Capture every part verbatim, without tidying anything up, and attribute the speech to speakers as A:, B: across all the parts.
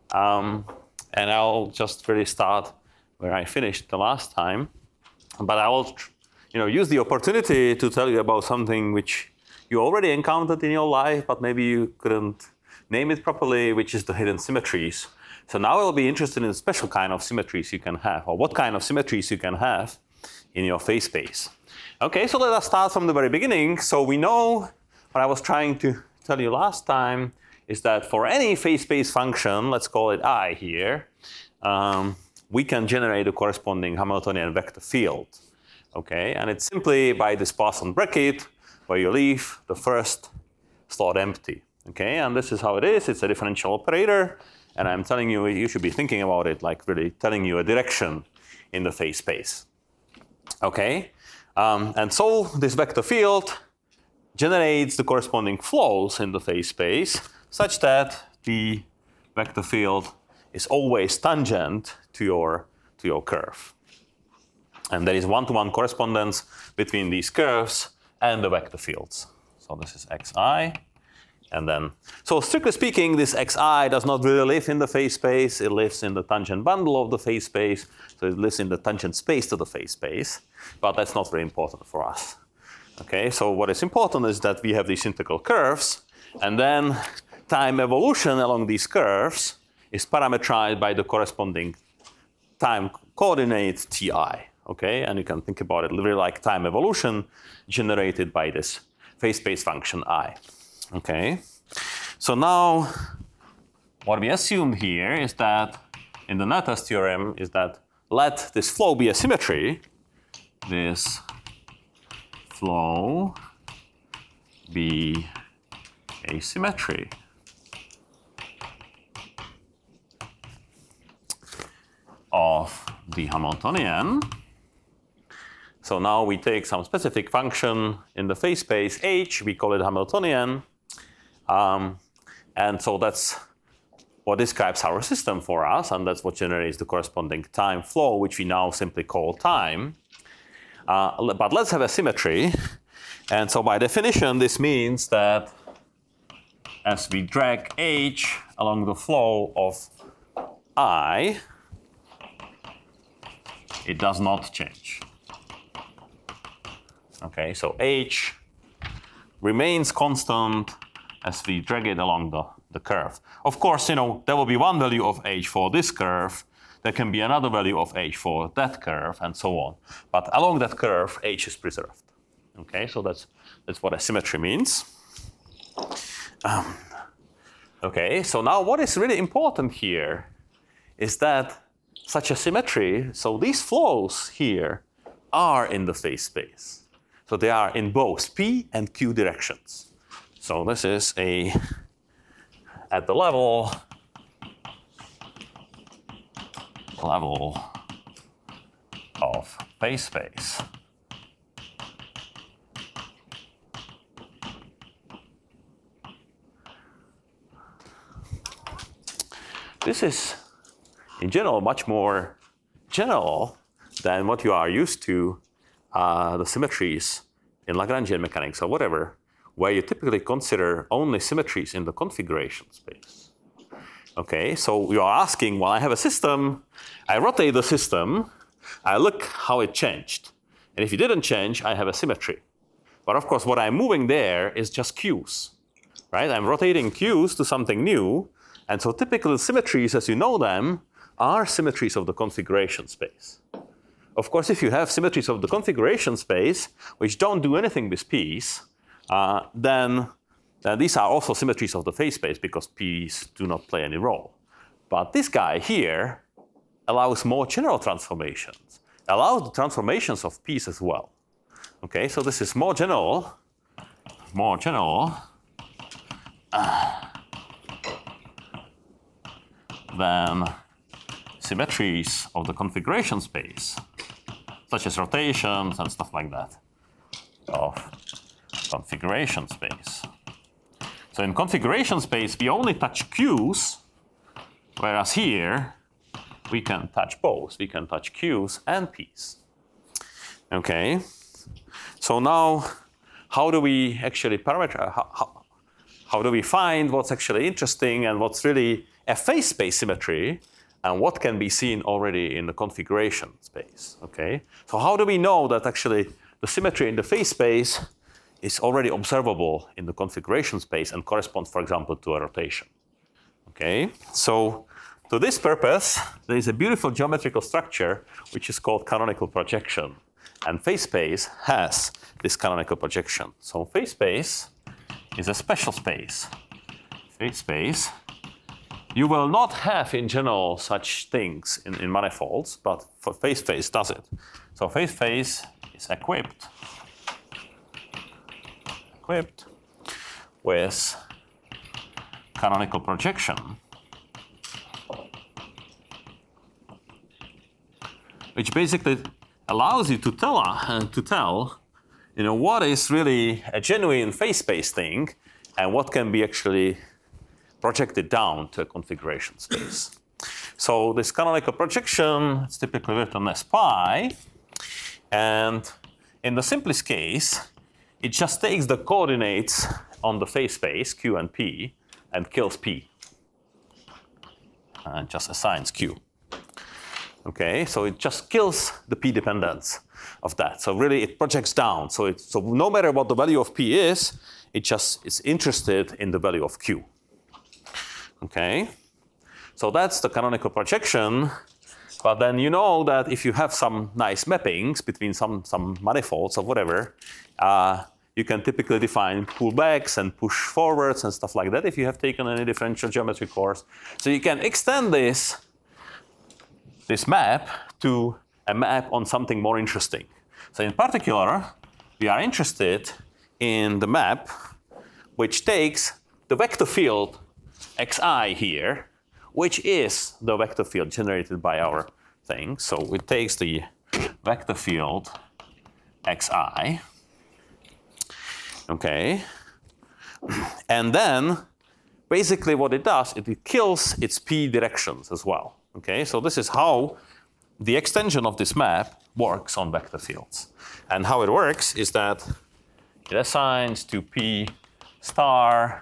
A: Um, and I'll just really start where I finished the last time. But I will you know, use the opportunity to tell you about something which you already encountered in your life, but maybe you couldn't name it properly, which is the hidden symmetries. So now I'll be interested in a special kind of symmetries you can have, or what kind of symmetries you can have in your phase space. Okay, so let us start from the very beginning. So we know what I was trying to tell you last time is that for any phase space function, let's call it I here, um, we can generate a corresponding Hamiltonian vector field. Okay, and it's simply by this Poisson bracket where you leave the first slot empty. Okay, and this is how it is. It's a differential operator, and I'm telling you, you should be thinking about it like really telling you a direction in the phase space. Okay, um, and so this vector field generates the corresponding flows in the phase space such that the vector field is always tangent to your, to your curve. And there is one-to-one correspondence between these curves and the vector fields. So this is xi. And then, so strictly speaking, this xi does not really live in the phase space. It lives in the tangent bundle of the phase space. So it lives in the tangent space to the phase space. But that's not very important for us. Okay, so what is important is that we have these integral curves. And then time evolution along these curves is parametrized by the corresponding time coordinate ti. Okay, and you can think about it literally like time evolution generated by this phase space function I. Okay, so now what we assume here is that in the Natas theorem is that let this flow be a symmetry. This flow be a symmetry. Of the Hamiltonian. So now we take some specific function in the phase space H, we call it Hamiltonian. Um, and so that's what describes our system for us, and that's what generates the corresponding time flow, which we now simply call time. Uh, but let's have a symmetry. And so by definition, this means that as we drag H along the flow of I, it does not change. Okay, so H remains constant as we drag it along the, the curve. Of course, you know, there will be one value of H for this curve. There can be another value of H for that curve, and so on. But along that curve, H is preserved. Okay, so that's, that's what a symmetry means. Um, okay, so now what is really important here is that such a symmetry, so these flows here are in the phase space. So they are in both P and Q directions. So this is a, at the level, level of phase space. This is, in general, much more general than what you are used to, uh, the symmetries in Lagrangian mechanics or whatever, where you typically consider only symmetries in the configuration space. Okay, so you are asking, well, I have a system, I rotate the system, I look how it changed. And if it didn't change, I have a symmetry. But of course, what I'm moving there is just Q's, right? I'm rotating Q's to something new. And so typical symmetries, as you know them, are symmetries of the configuration space. Of course, if you have symmetries of the configuration space, which don't do anything with P's, uh, then, then these are also symmetries of the phase space because P's do not play any role. But this guy here allows more general transformations, allows the transformations of P's as well. Okay, so this is more general, more general uh, than symmetries of the configuration space, such as rotations and stuff like that, of configuration space. So in configuration space, we only touch Q's, whereas here, we can touch both. We can touch Q's and P's. Okay, so now, how do we actually parameter, how, how, how do we find what's actually interesting and what's really a phase space symmetry and what can be seen already in the configuration space, okay? So how do we know that actually the symmetry in the phase space is already observable in the configuration space and corresponds, for example, to a rotation, okay? So to this purpose, there is a beautiful geometrical structure which is called canonical projection. And phase space has this canonical projection. So phase space is a special space. Phase space. You will not have in general such things in, in manifolds, but for phase space does it. So phase space is equipped, equipped with canonical projection. Which basically allows you to tell, uh, to tell, you know, what is really a genuine phase space thing, and what can be actually projected down to a configuration space. So this canonical projection is typically written as pi, and in the simplest case, it just takes the coordinates on the phase space q and p and kills p, and just assigns q. Okay, so it just kills the p dependence of that. So really, it projects down. So it, so no matter what the value of p is, it just is interested in the value of q. Okay, so that's the canonical projection. But then you know that if you have some nice mappings between some some manifolds or whatever, uh, you can typically define pullbacks and push forwards and stuff like that if you have taken any differential geometry course. So you can extend this. this map to a map on something more interesting. So in particular, we are interested in the map which takes the vector field xi here, which is the vector field generated by our thing. So it takes the vector field xi, okay, and then basically what it does, it kills its p directions as well. Okay, so this is how the extension of this map works on vector fields. And how it works is that it assigns to p star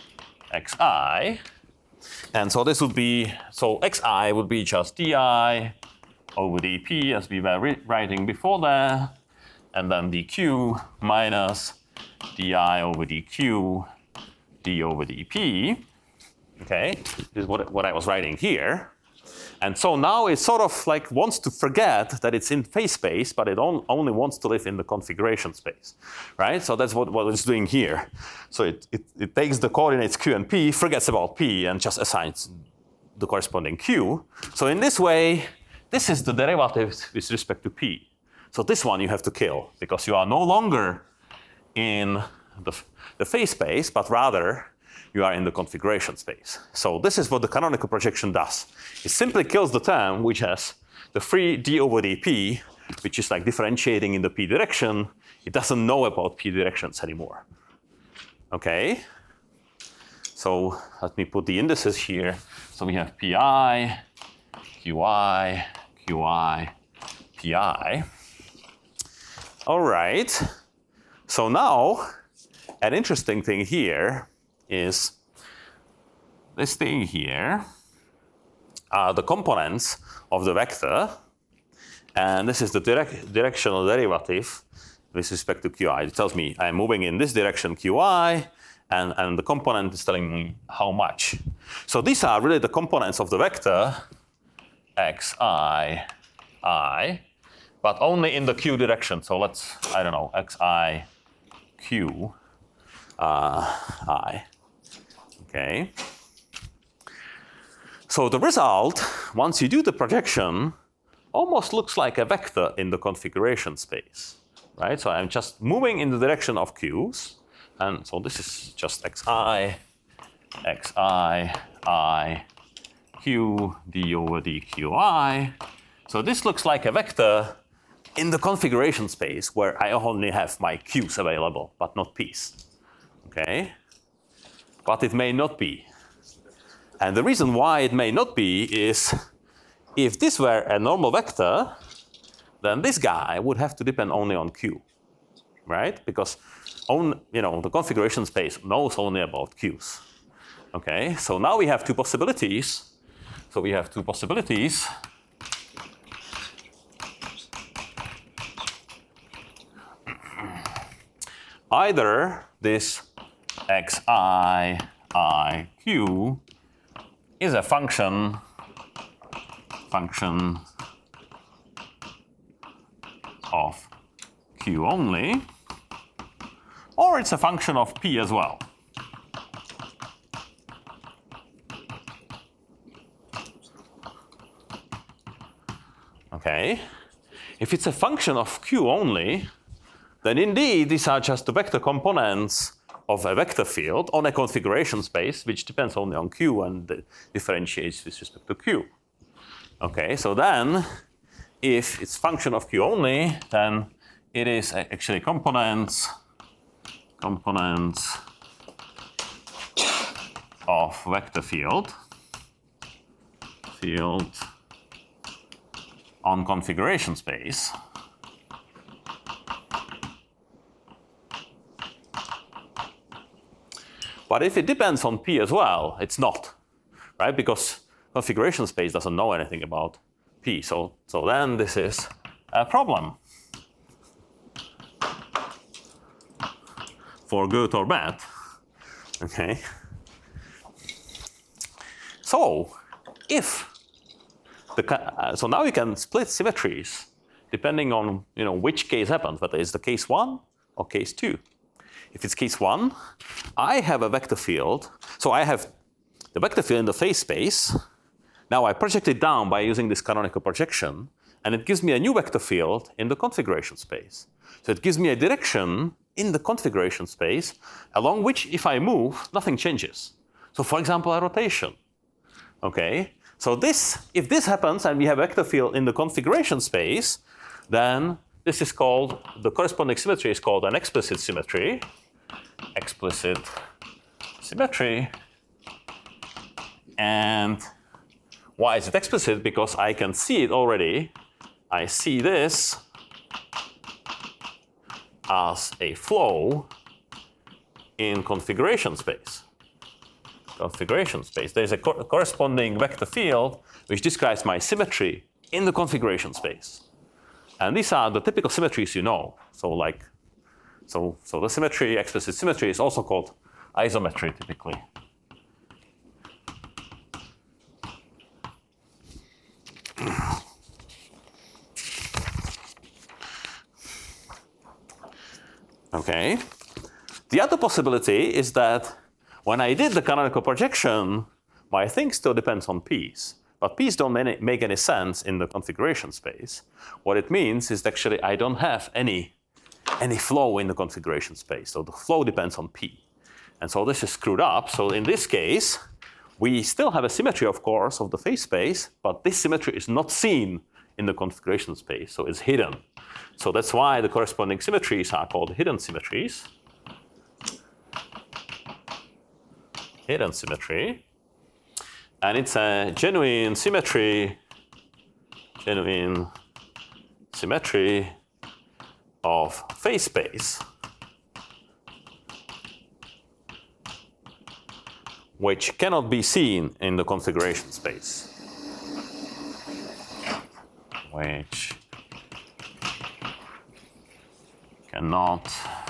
A: xi. And so this would be, so xi would be just di over dp as we were writing before that. And then dq minus di over dq d over dp. Okay, this is what, what I was writing here. And so now it sort of like wants to forget that it's in phase space, but it on, only wants to live in the configuration space, right? So that's what, what it's doing here. So it, it, it takes the coordinates q and p, forgets about p, and just assigns the corresponding q. So in this way, this is the derivative with respect to p. So this one you have to kill, because you are no longer in the, the phase space, but rather you are in the configuration space. So this is what the canonical projection does. It simply kills the term which has the free d over dp, which is like differentiating in the p direction. It doesn't know about p directions anymore. Okay? So let me put the indices here. So we have pi, qi, qi, pi. All right. So now, an interesting thing here is this thing here are the components of the vector, and this is the direct, directional derivative with respect to qi. It tells me I'm moving in this direction qi, and, and the component is telling me how much. So these are really the components of the vector xi, I, but only in the q direction. So let's, I don't know, xi, q, uh, I. Okay. So the result, once you do the projection, almost looks like a vector in the configuration space, right? So I'm just moving in the direction of q's, and so this is just xi, xi, I, q, d over dqi. So this looks like a vector in the configuration space where I only have my q's available, but not p's. Okay? But it may not be. And the reason why it may not be is if this were a normal vector, then this guy would have to depend only on q, right? Because on, you know, the configuration space knows only about q's. Okay, so now we have two possibilities. So we have two possibilities. Either this xi, I, q is a function, function of q only, or it's a function of p as well. Okay, if it's a function of q only, then indeed these are just the vector components of a vector field on a configuration space, which depends only on q and differentiates with respect to q. Okay, so then if it's function of q only, then it is actually components, components of vector field, field on configuration space. But if it depends on p as well, it's not, right? Because configuration space doesn't know anything about p. So, so then this is a problem. For good or bad. Okay. So if the uh, so now we can split symmetries depending on, you know, which case happens, whether it's the case one or case two. If it's case one, I have a vector field. So I have the vector field in the phase space. Now I project it down by using this canonical projection, and it gives me a new vector field in the configuration space. So it gives me a direction in the configuration space along which, if I move, nothing changes. So for example, a rotation. Okay, so this, if this happens and we have a vector field in the configuration space, then this is called, the corresponding symmetry is called an explicit symmetry. Explicit symmetry. And why is it explicit? Because I can see it already. I see this as a flow in configuration space. Configuration space. There's a co corresponding vector field which describes my symmetry in the configuration space. And these are the typical symmetries you know. So like, so, so the symmetry, explicit symmetry, is also called isometry typically. Okay. The other possibility is that when I did the canonical projection, my thing still depends on p's. But p's don't make any sense in the configuration space. What it means is actually I don't have any, any flow in the configuration space. So the flow depends on p. And so this is screwed up. So in this case, we still have a symmetry, of course, of the phase space, but this symmetry is not seen in the configuration space, so it's hidden. So that's why the corresponding symmetries are called hidden symmetries. Hidden symmetry. And it's a genuine symmetry, genuine symmetry of phase space, which cannot be seen in the configuration space. Which cannot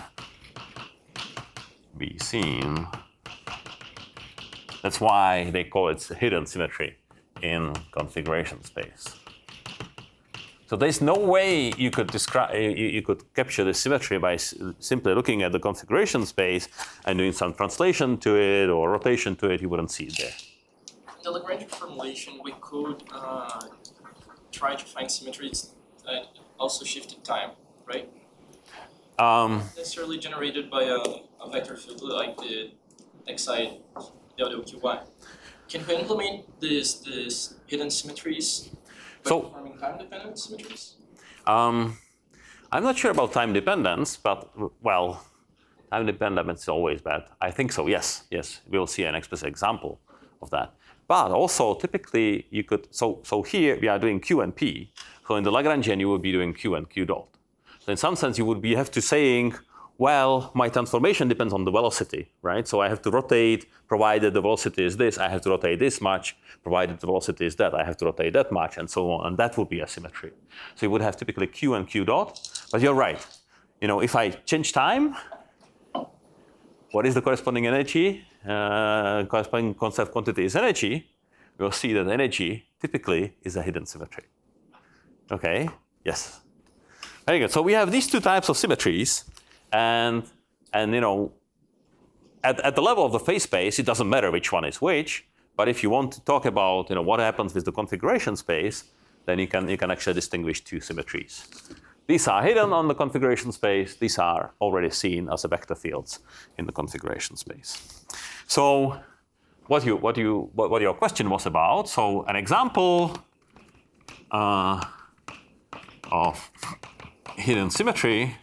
A: be seen. That's why they call it hidden symmetry in configuration space. So there's no way you could describe, you, you could capture the symmetry by s simply looking at the configuration space and doing some translation to it or rotation to it. You wouldn't see it there.
B: In the Lagrange formulation, we could uh, try to find symmetries that also shifted time, right?
A: Um,
B: Not necessarily generated by a, a vector field like the xi delta qy. Can we implement this this hidden symmetries by
A: So-
B: performing time-dependent symmetries?
A: Um, I'm not sure about time dependence, but well, time dependence is always bad. I think so, yes, yes. We'll see an explicit example of that. But also, typically, you could, so, so here we are doing Q and P. So in the Lagrangian, you would be doing Q and Q dot. So in some sense, you would be have to saying well, my transformation depends on the velocity, right? So I have to rotate, provided the velocity is this, I have to rotate this much, provided the velocity is that, I have to rotate that much, and so on, and that would be a symmetry. So you would have typically Q and Q dot, but you're right. You know, if I change time, what is the corresponding energy? Uh, corresponding conserved quantity is energy. We'll see that energy typically is a hidden symmetry. Okay, yes. Very good. So we have these two types of symmetries. And, and you know, at, at the level of the phase space, it doesn't matter which one is which. But if you want to talk about, you know, what happens with the configuration space, then you can, you can actually distinguish two symmetries. These are hidden on the configuration space. These are already seen as vector fields in the configuration space. So what, you, what, you, what, what your question was about, so an example uh, of hidden symmetry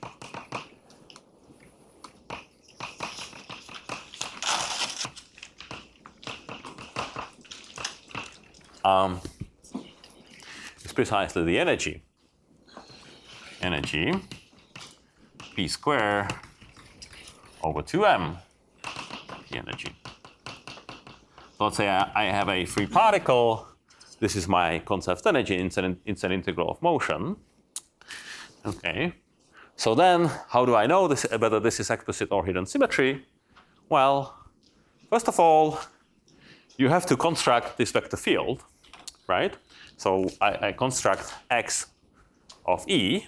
A: Um, is precisely the energy. Energy, P square over two m, the energy. So let's say I, I have a free particle. This is my conserved energy. It's an, it's an integral of motion. Okay. So then, how do I know this, whether this is explicit or hidden symmetry? Well, first of all, you have to construct this vector field, right? So I, I construct x of E,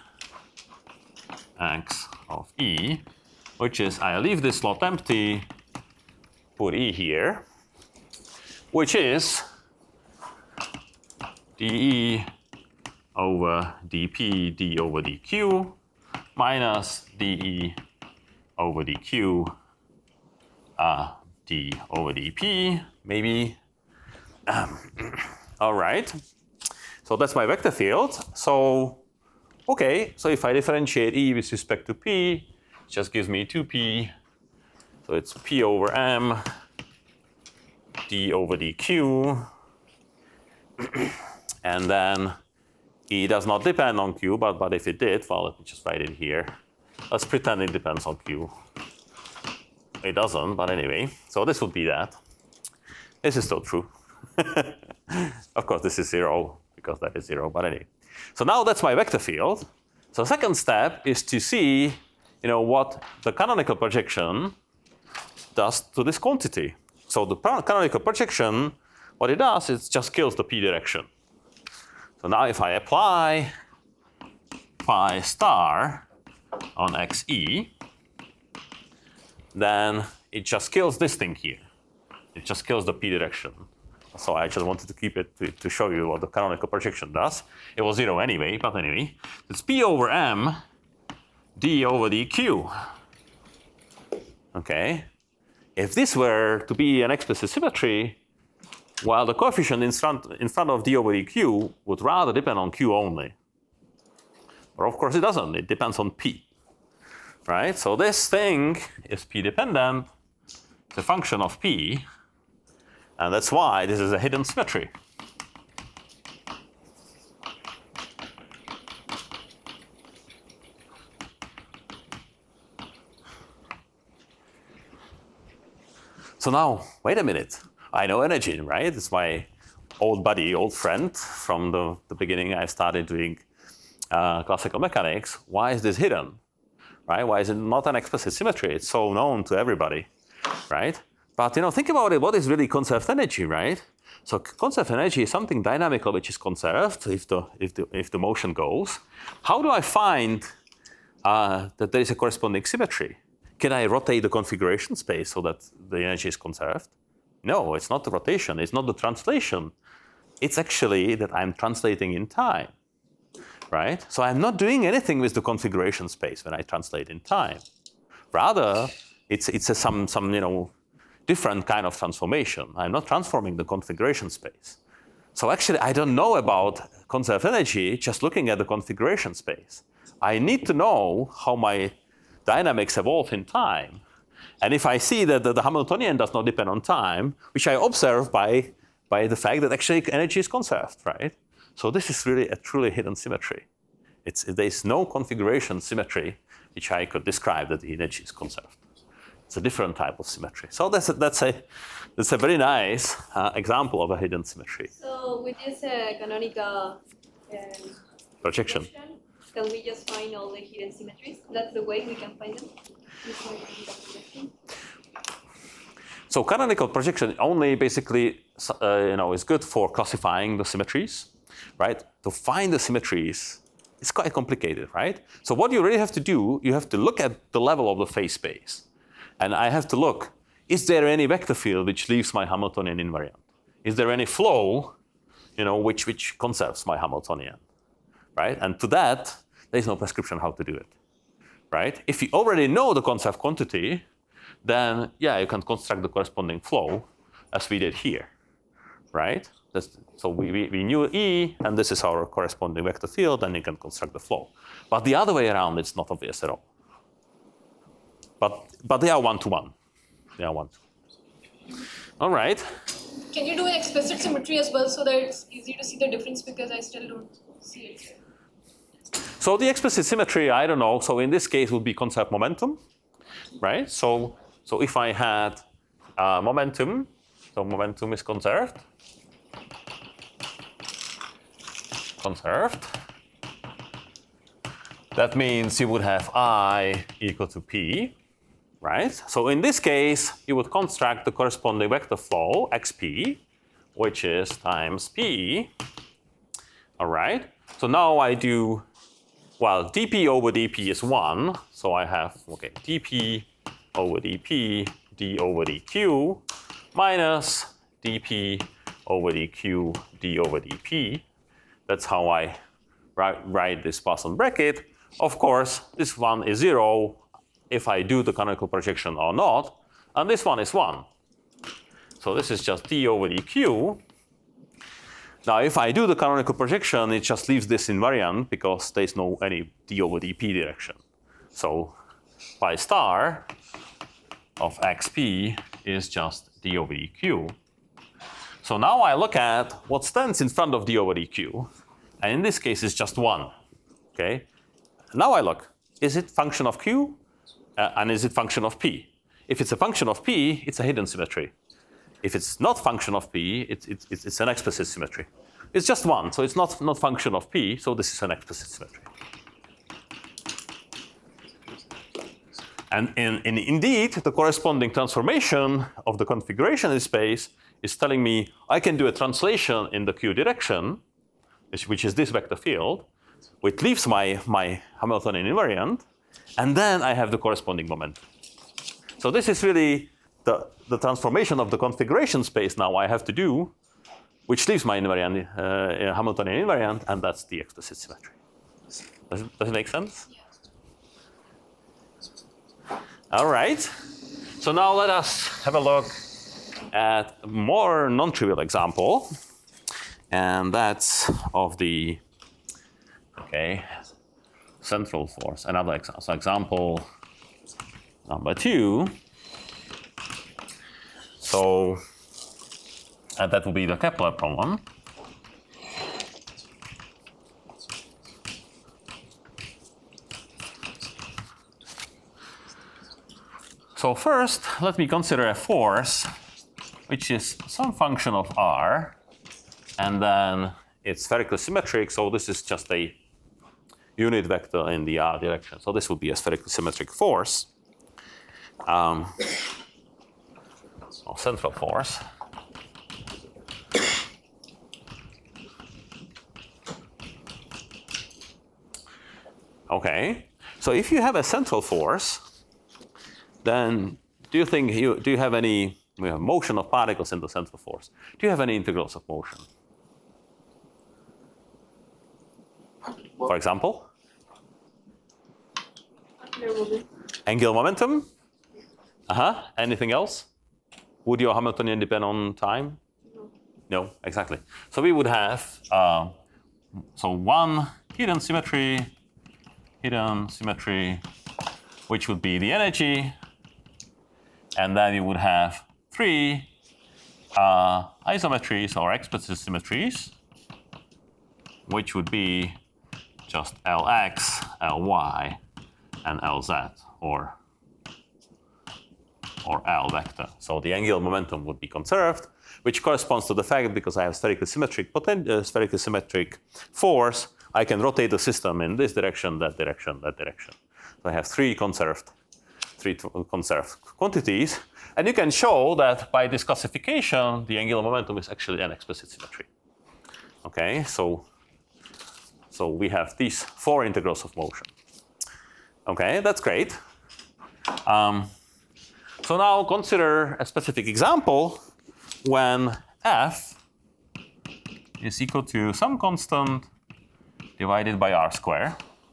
A: x of E, which is I leave this slot empty, put E here, which is dE over dP d over dQ minus dE over dQ uh, d over dP, maybe. Um, all right. So that's my vector field. So, okay, so if I differentiate E with respect to P, it just gives me two P. So it's P over M, d over dQ. And then E does not depend on Q, but, but if it did, well, let me just write it here. Let's pretend it depends on Q. It doesn't, but anyway. So this would be that. This is still true. Of course, this is zero, because that is zero, but anyway. So now that's my vector field. So the second step is to see, you know, what the canonical projection does to this quantity. So the canonical projection, what it does is just kills the p direction. So now if I apply phi star on xe, then it just kills this thing here. It just kills the p direction. So I just wanted to keep it to, to show you what the canonical projection does. It was zero anyway, but anyway. It's p over m d over dq. Okay. If this were to be an explicit symmetry, well, the coefficient in front, in front of d over dq would rather depend on q only. But of course it doesn't. It depends on p. Right? So this thing is p dependent. It's a function of p. And that's why this is a hidden symmetry. So now, wait a minute. I know energy, right? It's my old buddy, old friend from the, the beginning. I started doing uh, classical mechanics. Why is this hidden? Right? Why is it not an explicit symmetry? It's so known to everybody, right? But you know, think about it. What is really conserved energy, right? So conserved energy is something dynamical which is conserved if the if the if the motion goes. How do I find uh, that there is a corresponding symmetry? Can I rotate the configuration space so that the energy is conserved? No, it's not the rotation. It's not the translation. It's actually that I'm translating in time, right? So I'm not doing anything with the configuration space when I translate in time. Rather, it's it's a, some some you know. different kind of transformation. I'm not transforming the configuration space. So actually, I don't know about conserved energy just looking at the configuration space. I need to know how my dynamics evolve in time. And if I see that the Hamiltonian does not depend on time, which I observe by, by the fact that actually energy is conserved, right? So this is really a truly hidden symmetry. It's, there's no configuration symmetry which I could describe that the energy is conserved. It's a different type of symmetry. So that's a, that's a, that's a very nice uh, example of a hidden symmetry.
C: So with this uh, canonical um,
A: Projection.
C: projection, can we just find all the hidden symmetries? That's the way we can find them? Using canonical projection?
A: So canonical projection only basically uh, you know, is good for classifying the symmetries, right? To find the symmetries, it's quite complicated, right? So what you really have to do, you have to look at the level of the phase space. And I have to look, is there any vector field which leaves my Hamiltonian invariant? Is there any flow, you know, which, which conserves my Hamiltonian, right? And to that, there's no prescription how to do it, right? If you already know the conserved quantity, then yeah, you can construct the corresponding flow as we did here, right? That's, so we, we, we knew E, and this is our corresponding vector field, and you can construct the flow. But the other way around, it's not obvious at all. But, but they are one-to-one. They are one-to-one. All right.
D: Can you do an explicit symmetry as well so that it's easy to see the difference, because I still don't see it here.
A: So the explicit symmetry, I don't know. So in this case, would be conserved momentum, right? So, so if I had uh, momentum, so momentum is conserved. Conserved. That means you would have I equal to P, right? So in this case, you would construct the corresponding vector flow, xp, which is times P. All right. So now I do, well, dp over dp is one. So I have, okay, dp over dp, d over dq, minus dp over dq, d over dp. That's how I write, write this Poisson bracket. Of course, this one is zero if I do the canonical projection or not, and this one is one. So this is just d over dq. Now, if I do the canonical projection, it just leaves this invariant because there's no any d over dp direction. So pi star of xp is just d over dq. So now I look at what stands in front of d over dq, and in this case, it's just one. Okay. Now I look, is it function of q, uh, and is it function of p? If it's a function of p, it's a hidden symmetry. If it's not function of p, it's, it's, it's an explicit symmetry. It's just one, so it's not, not function of p, so this is an explicit symmetry. And in, in indeed, the corresponding transformation of the configuration in space is telling me I can do a translation in the q direction, which, which is this vector field, which leaves my, my Hamiltonian invariant, and then I have the corresponding momentum. So this is really the, the transformation of the configuration space now I have to do, which leaves my invariant, uh, Hamiltonian invariant, and that's the explicit symmetry. Does it, does it make sense? All right. So now let us have a look at a more non-trivial example, and that's of the okay central force. Another example. So example number two. So and that will be the Kepler problem. So first, let me consider a force which is some function of r, and then it's spherically symmetric, so this is just a unit vector in the r direction. So this will be a spherically symmetric force, um, or central force. Okay, so if you have a central force, then do you think you do you have any we have motion of particles in the central force? Do you have any integrals of motion? For example, angular momentum. Uh huh. Anything else? Would your Hamiltonian depend on time?
C: No.
A: No, exactly. So we would have uh, so one hidden symmetry, hidden symmetry, which would be the energy. And then you would have three uh, isometries or explicit symmetries, which would be just Lx, Ly, and Lz, or, or L vector. So the angular momentum would be conserved, which corresponds to the fact because I have spherically symmetric, poten- uh, spherically symmetric force, I can rotate the system in this direction, that direction, that direction. So I have three conserved, three conserved quantities. And you can show that by this classification, the angular momentum is actually an explicit symmetry. Okay, so, so we have these four integrals of motion. Okay, that's great. Um, so now consider a specific example when F is equal to some constant divided by r square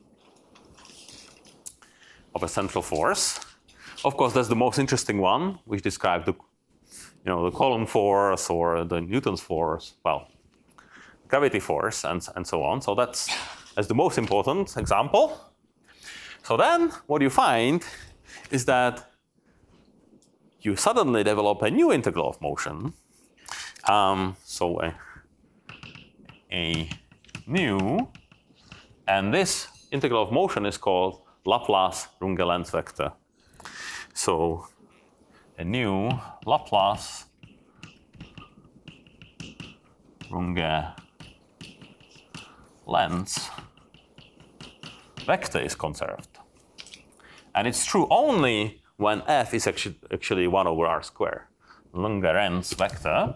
A: of a central force. Of course, that's the most interesting one, which describes the, you know, the Coulomb force or the Newton's force, well, gravity force, and, and so on. So that's, that's the most important example. So then what you find is that you suddenly develop a new integral of motion. Um, so a, a new, and this integral of motion is called Laplace Runge-Lenz vector. So a new Laplace Runge-Lenz vector is conserved. And it's true only when F is actually, actually one over r squared. Runge-Lenz vector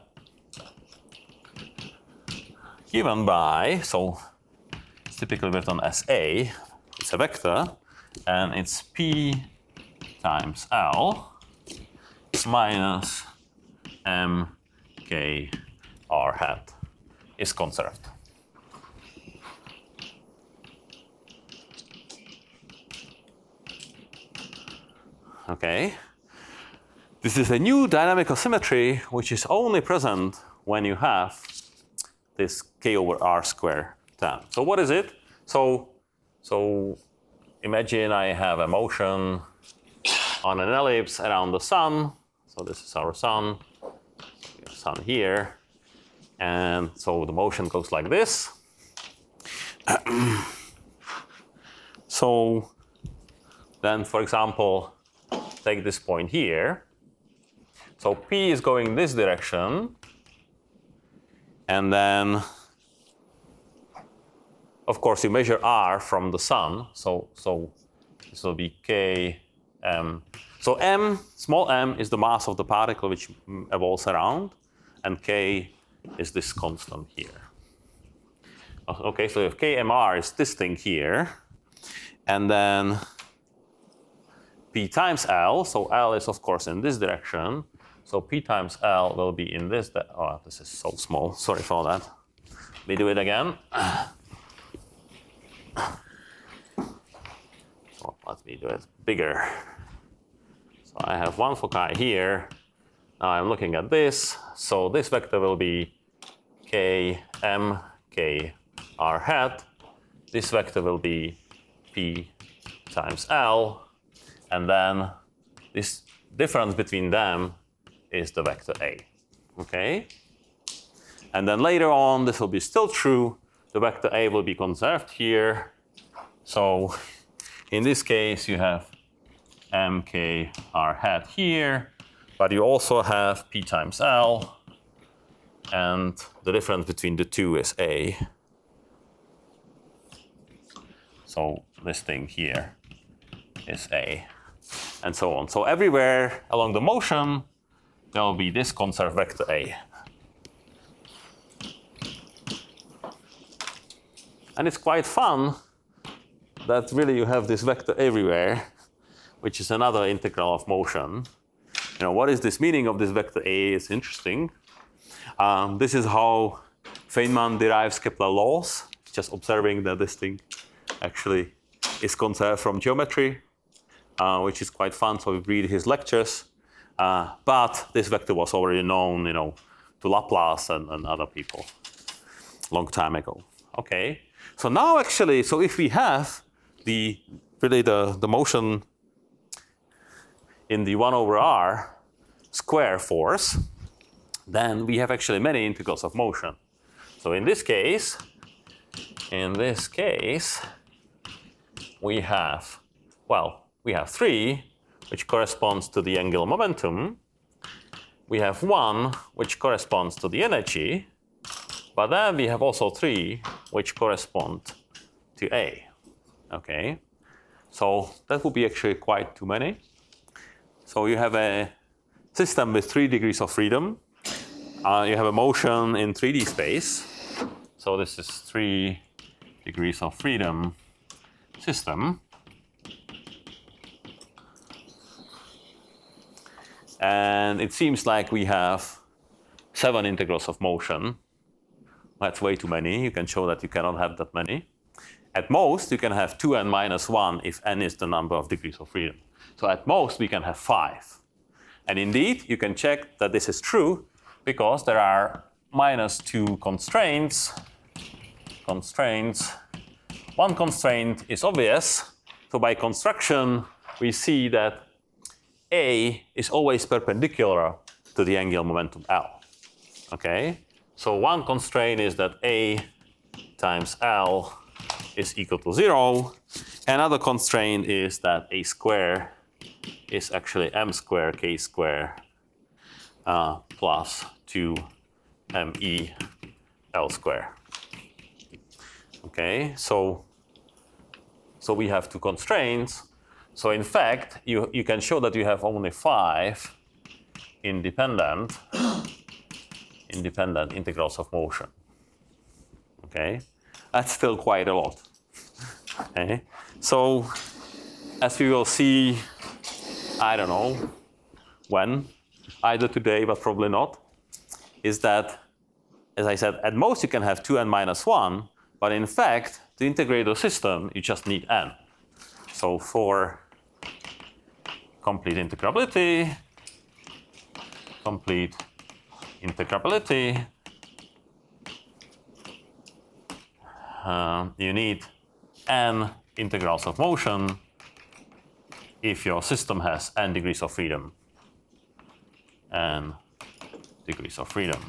A: given by, so it's typically written as A, it's a vector, and it's P times L minus M K R hat is conserved. Okay. This is a new dynamical symmetry which is only present when you have this K over R square term. So what is it? So, so imagine I have a motion on an ellipse around the sun. So this is our sun, we have sun here. And so the motion goes like this. So then, for example, take this point here. So P is going this direction. And then, of course, you measure R from the sun. So, so this will be K M. So M, small m, is the mass of the particle which evolves around. And K is this constant here. Okay, so if K M R is this thing here. And then P times L, so L is of course in this direction. So P times L will be in this, oh, this is so small, sorry for that. Let me do it again. So let me do it bigger. So I have one foci here. Now I'm looking at this. So this vector will be K M K R hat. This vector will be P times L. And then this difference between them is the vector A. Okay? And then later on, this will be still true. The vector A will be conserved here. So in this case, you have M K R hat here, but you also have P times L, and the difference between the two is A. So this thing here is A, and so on. So everywhere along the motion, there will be this conserved vector A. And it's quite fun that really you have this vector everywhere, which is another integral of motion. You know, what is this meaning of this vector A is interesting. Um, this is how Feynman derives Kepler laws, just observing that this thing actually is conserved from geometry, uh, which is quite fun. So we read his lectures. Uh, but this vector was already known, you know, to Laplace and, and other people long time ago. Okay. So now actually, so if we have the really the, the motion in the one over r square force, then we have actually many integrals of motion. So in this case, in this case, we have, well, we have three, which corresponds to the angular momentum. We have one, which corresponds to the energy. But then we have also three, which correspond to A. Okay, so that would be actually quite too many. So you have a system with three degrees of freedom. Uh, you have a motion in three D space. So this is three degrees of freedom system. And it seems like we have seven integrals of motion. That's way too many. You can show that you cannot have that many. At most, you can have two n minus one if n is the number of degrees of freedom. So at most, we can have five. And indeed, you can check that this is true because there are minus two constraints. Constraints. One constraint is obvious. So by construction, we see that A is always perpendicular to the angular momentum L. Okay? So one constraint is that A times L is equal to zero. Another constraint is that A square is actually m square k square uh, plus two m e L square. Okay, so, so we have two constraints. So in fact, you, you can show that you have only five independent independent integrals of motion. Okay, that's still quite a lot. Okay, so as we will see, I don't know when, either today but probably not, is that, as I said, at most you can have two n minus one, but in fact, to integrate the system, you just need n. So for complete integrability, complete integrability, uh, you need n integrals of motion if your system has n degrees of freedom. N degrees of freedom.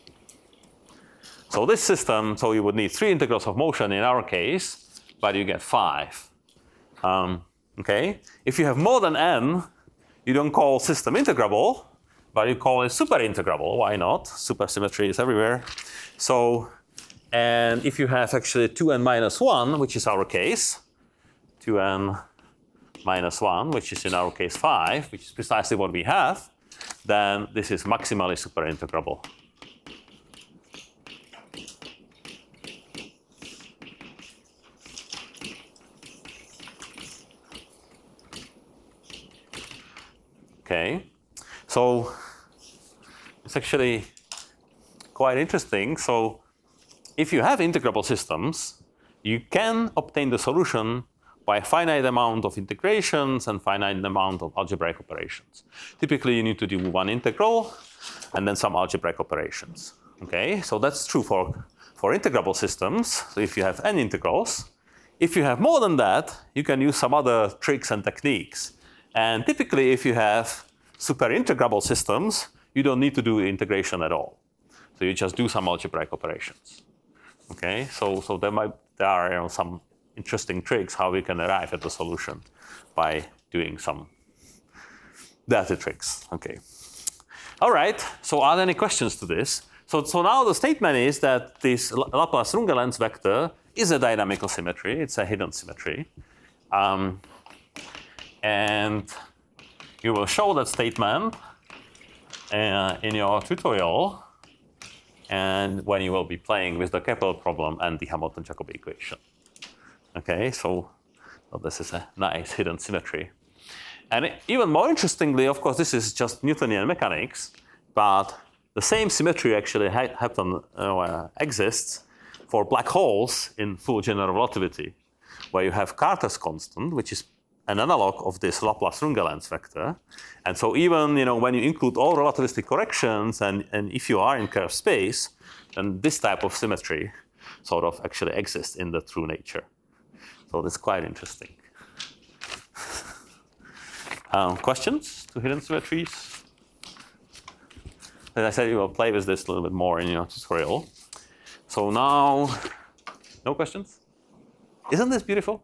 A: So this system, so you would need three integrals of motion in our case, but you get five. Um, okay? If you have more than n, you don't call system integrable, but you call it super integrable. Why not? Supersymmetry is everywhere. So, and if you have actually two n minus one, which is our case, two n minus one, which is in our case five, which is precisely what we have, then this is maximally super integrable. Okay, so it's actually quite interesting. So if you have integrable systems, you can obtain the solution by a finite amount of integrations and finite amount of algebraic operations. Typically, you need to do one integral and then some algebraic operations. Okay, so that's true for, for integrable systems. So if you have n integrals, if you have more than that, you can use some other tricks and techniques. And typically, if you have super integrable systems, you don't need to do integration at all. So you just do some algebraic operations. Okay, so, so there, might, there are you know, some interesting tricks how we can arrive at the solution by doing some data tricks. Okay. All right, so are there any questions to this? So, so now the statement is that this Laplace-Runge lens vector is a dynamical symmetry. It's a hidden symmetry. Um, and you will show that statement uh, in your tutorial and when you will be playing with the Keppel problem and the Hamilton-Jacobi equation. Okay, so, so this is a nice hidden symmetry. And it, even more interestingly, of course, this is just Newtonian mechanics, but the same symmetry actually ha happen, uh, exists for black holes in full general relativity, where you have Carter's constant, which is an analog of this Laplace-Runge lens vector. And so even you know, when you include all relativistic corrections, and, and if you are in curved space, then this type of symmetry sort of actually exists in the true nature. So that's quite interesting. um, questions to hidden symmetries? As I said, you will play with this a little bit more in your tutorial. So now No questions? Isn't this beautiful?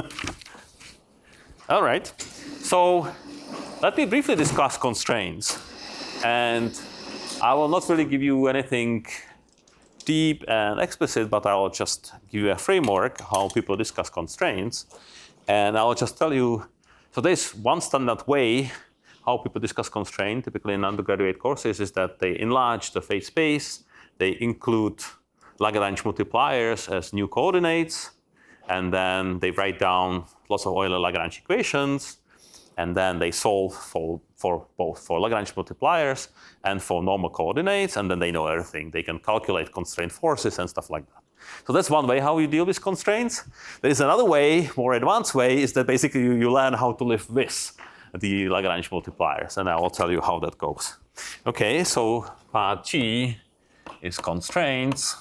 A: All right. So let me briefly discuss constraints. And I will not really give you anything deep and explicit, but I will just give you a framework how people discuss constraints. And I will just tell you, so there's one standard way how people discuss constraint, typically in undergraduate courses, is that they enlarge the phase space, they include Lagrange multipliers as new coordinates, and then they write down lots of Euler-Lagrange equations, and then they solve for, for both for Lagrange multipliers and for normal coordinates, and then they know everything. They can calculate constraint forces and stuff like that. So that's one way how you deal with constraints. There is another way, more advanced way, is that basically you, you learn how to live with the Lagrange multipliers, and I will tell you how that goes. Okay, so part G is constraints.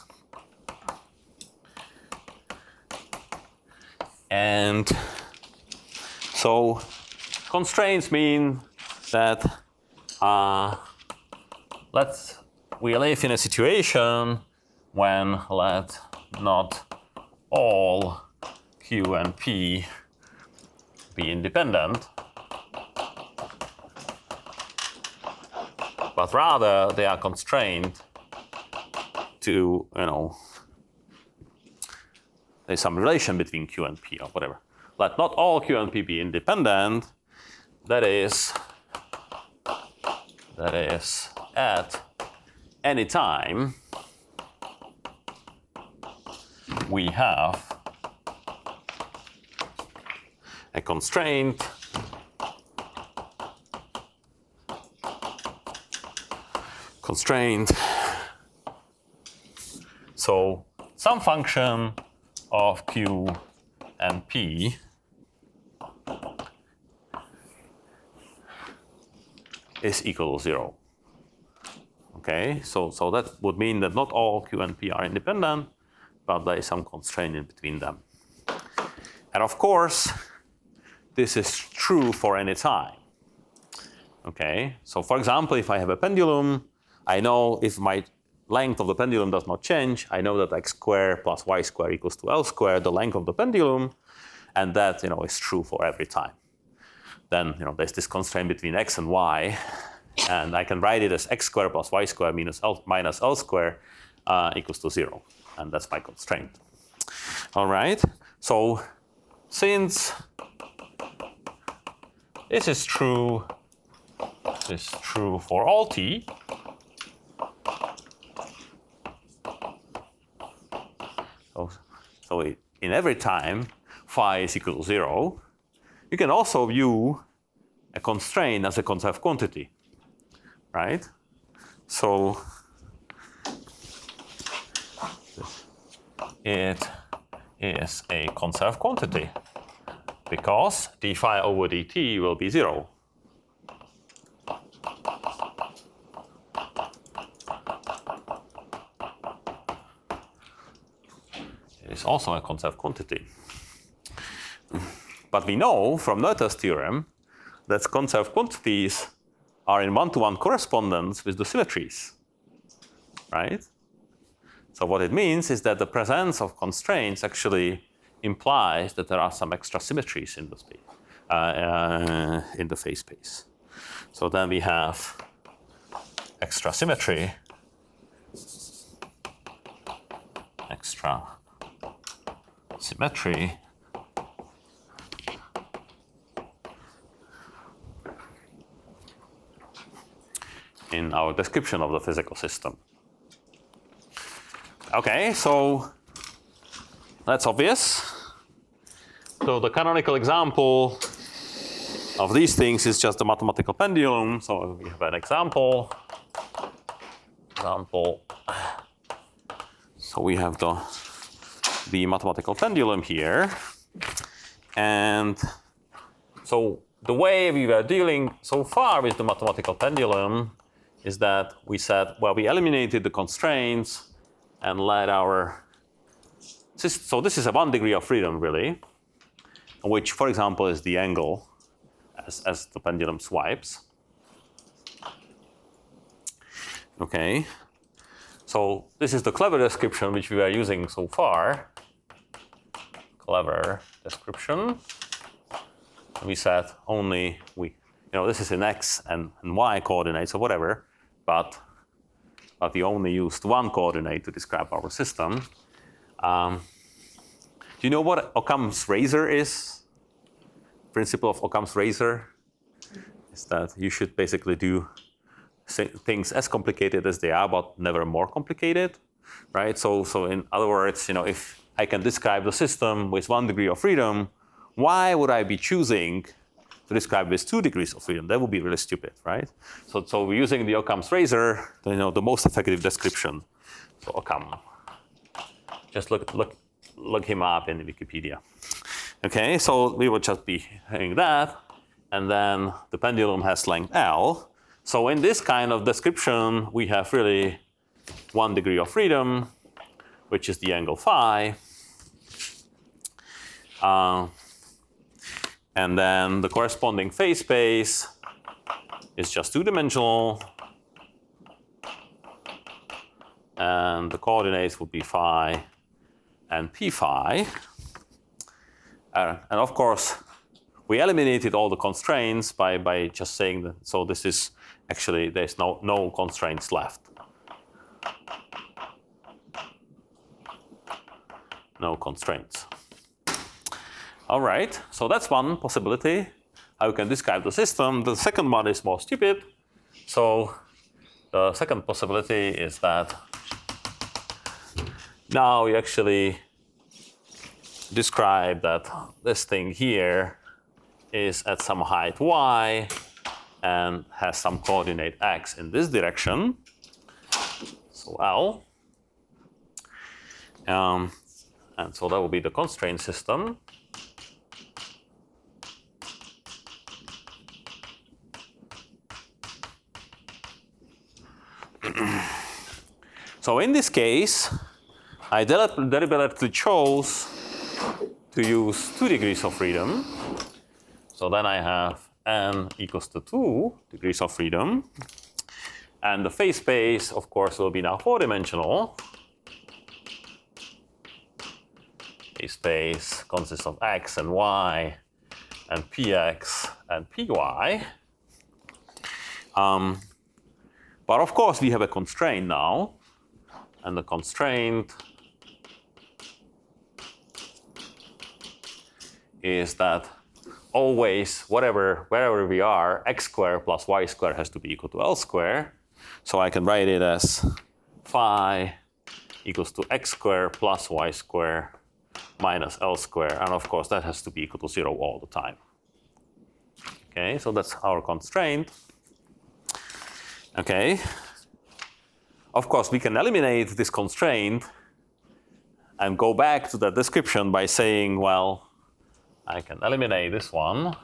A: And so constraints mean that uh, let's we live in a situation when let not all Q and P be independent, but rather they are constrained to, you know, there's some relation between Q and P or whatever. Let not all Q and P be independent, that is, that is at any time we have a constraint constraint so some function of Q and P is equal to zero. Okay, so, so that would mean that not all Q and P are independent, but there is some constraint in between them. And of course, this is true for any time. Okay, so for example, if I have a pendulum, I know if my length of the pendulum does not change, I know that x squared plus y squared equals to L squared, the length of the pendulum, and that, you know, is true for every time. Then, you know, there's this constraint between x and y, and I can write it as x squared plus y squared minus L, minus L squared uh, equals to zero, and that's my constraint. All right, so since this is true, this is true for all t, So, so it, in every time phi is equal to zero, you can also view a constraint as a conserved quantity, right? So it is a conserved quantity because d phi over dt will be zero. Is also a conserved quantity. But we know from Noether's theorem that conserved quantities are in one-to-one correspondence with the symmetries, right? So what it means is that the presence of constraints actually implies that there are some extra symmetries in the space, uh, uh, in the phase space. So then we have extra symmetry, extra symmetry in our description of the physical system. Okay, so that's obvious. So the canonical example of these things is just the mathematical pendulum. So we have an example. Example. So we have the the mathematical pendulum here. And so the way we were dealing so far with the mathematical pendulum is that we said, well, we eliminated the constraints and let our, so this is a one degree of freedom really, which for example is the angle as, as the pendulum swipes. Okay, so this is the clever description which we were using so far. clever description. We said only we, you know, this is in x and, and y coordinates or whatever, but but we only used one coordinate to describe our system. Um, do you know what Occam's razor is? Principle of Occam's razor is that you should basically do things as complicated as they are, but never more complicated, right? So, so in other words, you know, if I can describe the system with one degree of freedom, why would I be choosing to describe with two degrees of freedom? That would be really stupid, right? So, so we're using the Occam's razor, you know, the most effective description. So Occam, just look, look, look him up in Wikipedia. Okay, so we would just be having that, and then the pendulum has length L. So in this kind of description, we have really one degree of freedom, which is the angle phi. Uh, and then the corresponding phase space is just two-dimensional. And the coordinates would be phi and p phi. Uh, and of course, we eliminated all the constraints by, by just saying that, so this is actually, there's no, no constraints left. No constraints. All right, so that's one possibility, how we can describe the system. The second one is more stupid. So the second possibility is that now we actually describe that this thing here is at some height y and has some coordinate x in this direction, so L. Um, and so that will be the constraint system. So in this case, I deliberately chose to use two degrees of freedom. So then I have n equals to two degrees of freedom. And the phase space, of course, will be now four-dimensional. Phase space consists of x and y and px and py. Um, but of course, we have a constraint now. And the constraint is that always, whatever, wherever we are, x squared plus y squared has to be equal to L squared. So I can write it as phi equals to x squared plus y squared minus L squared. And of course, that has to be equal to zero all the time. Okay, so that's our constraint. Okay. Of course, we can eliminate this constraint and go back to that description by saying, well, I can eliminate this one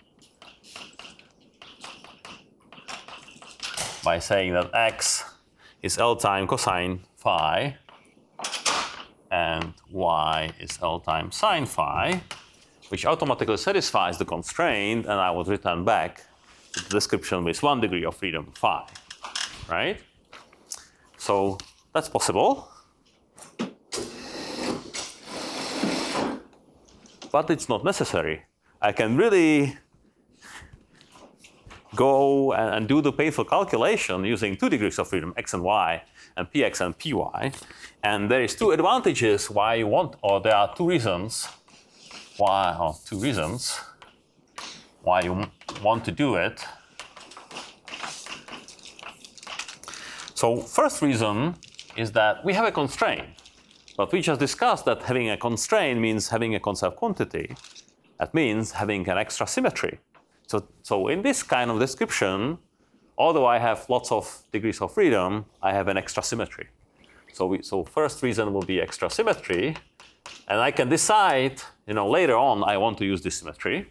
A: by saying that x is L time cosine phi and y is L time sine phi, which automatically satisfies the constraint, and I would return back to the description with one degree of freedom phi, right? So that's possible. But it's not necessary. I can really go and do the painful calculation using two degrees of freedom, x and y, and px and py. And there is two advantages why you want, or there are two reasons why, or two reasons why you want to do it. So first reason is that we have a constraint. But we just discussed that having a constraint means having a conserved quantity. That means having an extra symmetry. So, so in this kind of description, although I have lots of degrees of freedom, I have an extra symmetry. So, we, so first reason will be extra symmetry. And I can decide, you know, later on I want to use this symmetry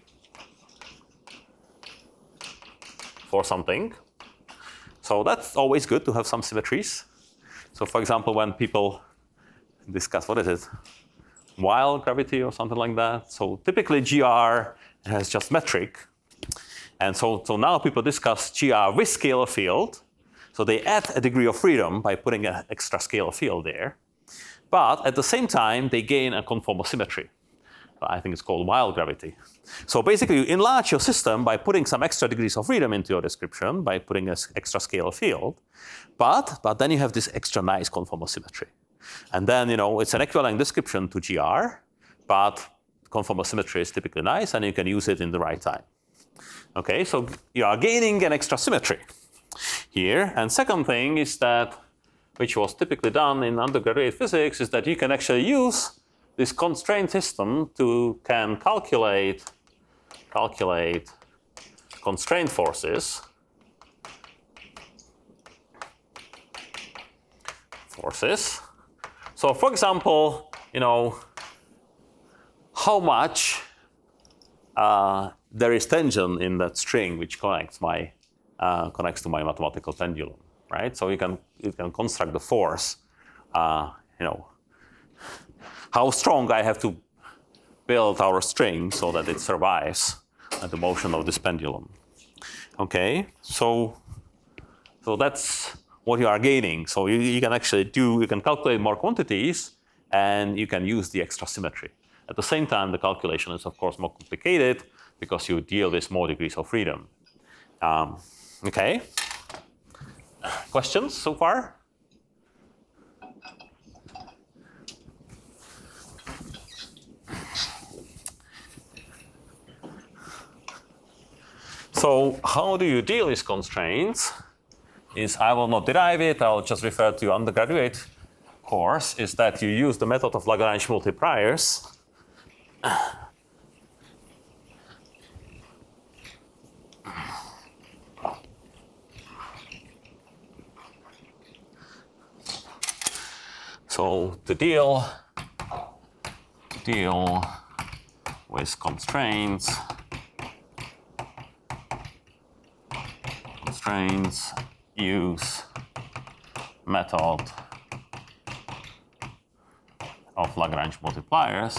A: for something. So that's always good to have some symmetries. So for example, when people discuss, what is it, wild gravity or something like that. So typically G R has just metric. And so, so now people discuss G R with scalar field. So they add a degree of freedom by putting an extra scalar field there. But at the same time, they gain a conformal symmetry. I think it's called wild gravity. So basically, you enlarge your system by putting some extra degrees of freedom into your description, by putting an extra scalar field. But, but then you have this extra nice conformal symmetry. And then, you know, it's an equivalent description to G R, but conformal symmetry is typically nice, and you can use it in the right time. Okay, so you are gaining an extra symmetry here. And second thing is that, which was typically done in undergraduate physics, is that you can actually use this constraint system to can calculate calculate constraint forces forces. So, for example, you know how much uh, there is tension in that string which connects my uh, connects to my mathematical pendulum, right? So you can you can construct the force, uh, you know. How strong I have to build our string so that it survives the motion of this pendulum. Okay, so so that's what you are gaining. So you, you can actually do you can calculate more quantities, and you can use the extra symmetry. At the same time, the calculation is of course more complicated because you deal with more degrees of freedom. Um, okay. Questions so far? So how do you deal with constraints? Is I will not derive it, I'll just refer to your undergraduate course, is that you use the method of Lagrange multipliers. So to deal, to deal with constraints, constraints use method of Lagrange multipliers.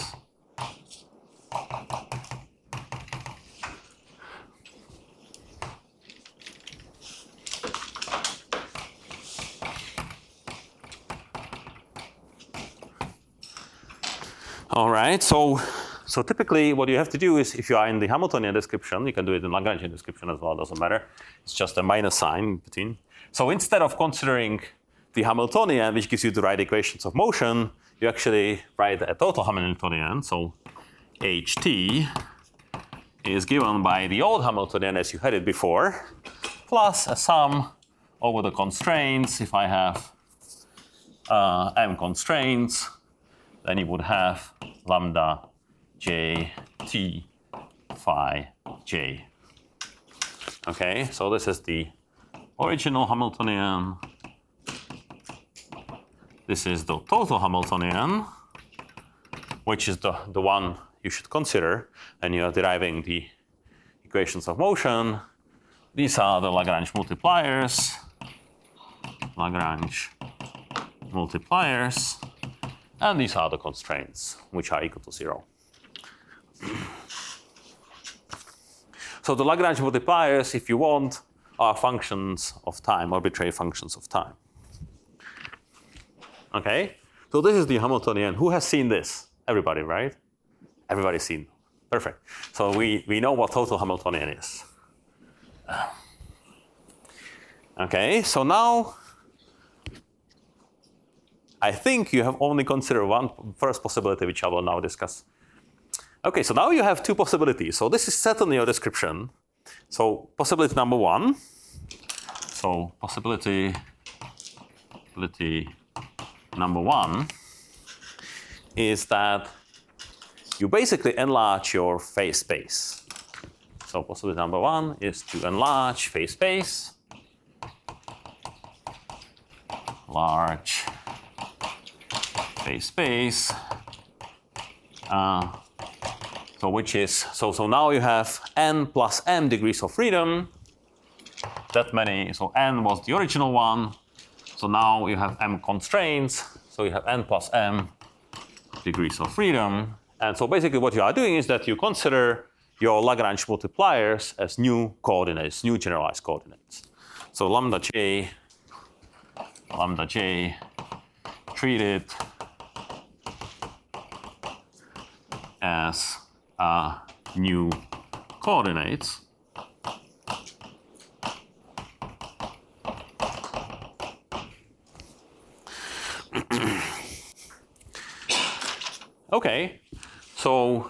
A: All right, so so typically what you have to do is, if you are in the Hamiltonian description, you can do it in Lagrangian description as well, doesn't matter. It's just a minus sign between. So instead of considering the Hamiltonian, which gives you the right equations of motion, you actually write a total Hamiltonian. So H T is given by the old Hamiltonian as you had it before, plus a sum over the constraints. If I have uh, m constraints, then you would have lambda j t phi j. Okay, so this is the original Hamiltonian. This is the total Hamiltonian, which is the, the one you should consider, and you are deriving the equations of motion. These are the Lagrange multipliers. Lagrange multipliers. And these are the constraints, which are equal to zero. So the Lagrange multipliers, if you want, are functions of time, arbitrary functions of time. Okay? So this is the Hamiltonian. Who has seen this? Everybody, right? Everybody's seen. Perfect. So we, we know what total Hamiltonian is. Okay, so now I think you have only considered one first possibility, which I will now discuss. Okay, so now you have two possibilities. So this is set in your description. So possibility number one. So possibility, possibility number one is that you basically enlarge your phase space. So possibility number one is to enlarge phase space. Large phase space. Uh, so which is, so, so now you have n plus m degrees of freedom. That many, so n was the original one. So now you have m constraints. So you have n plus m degrees of freedom. And so basically what you are doing is that you consider your Lagrange multipliers as new coordinates, new generalized coordinates. So lambda j, lambda j treated as uh, new coordinates. Okay, so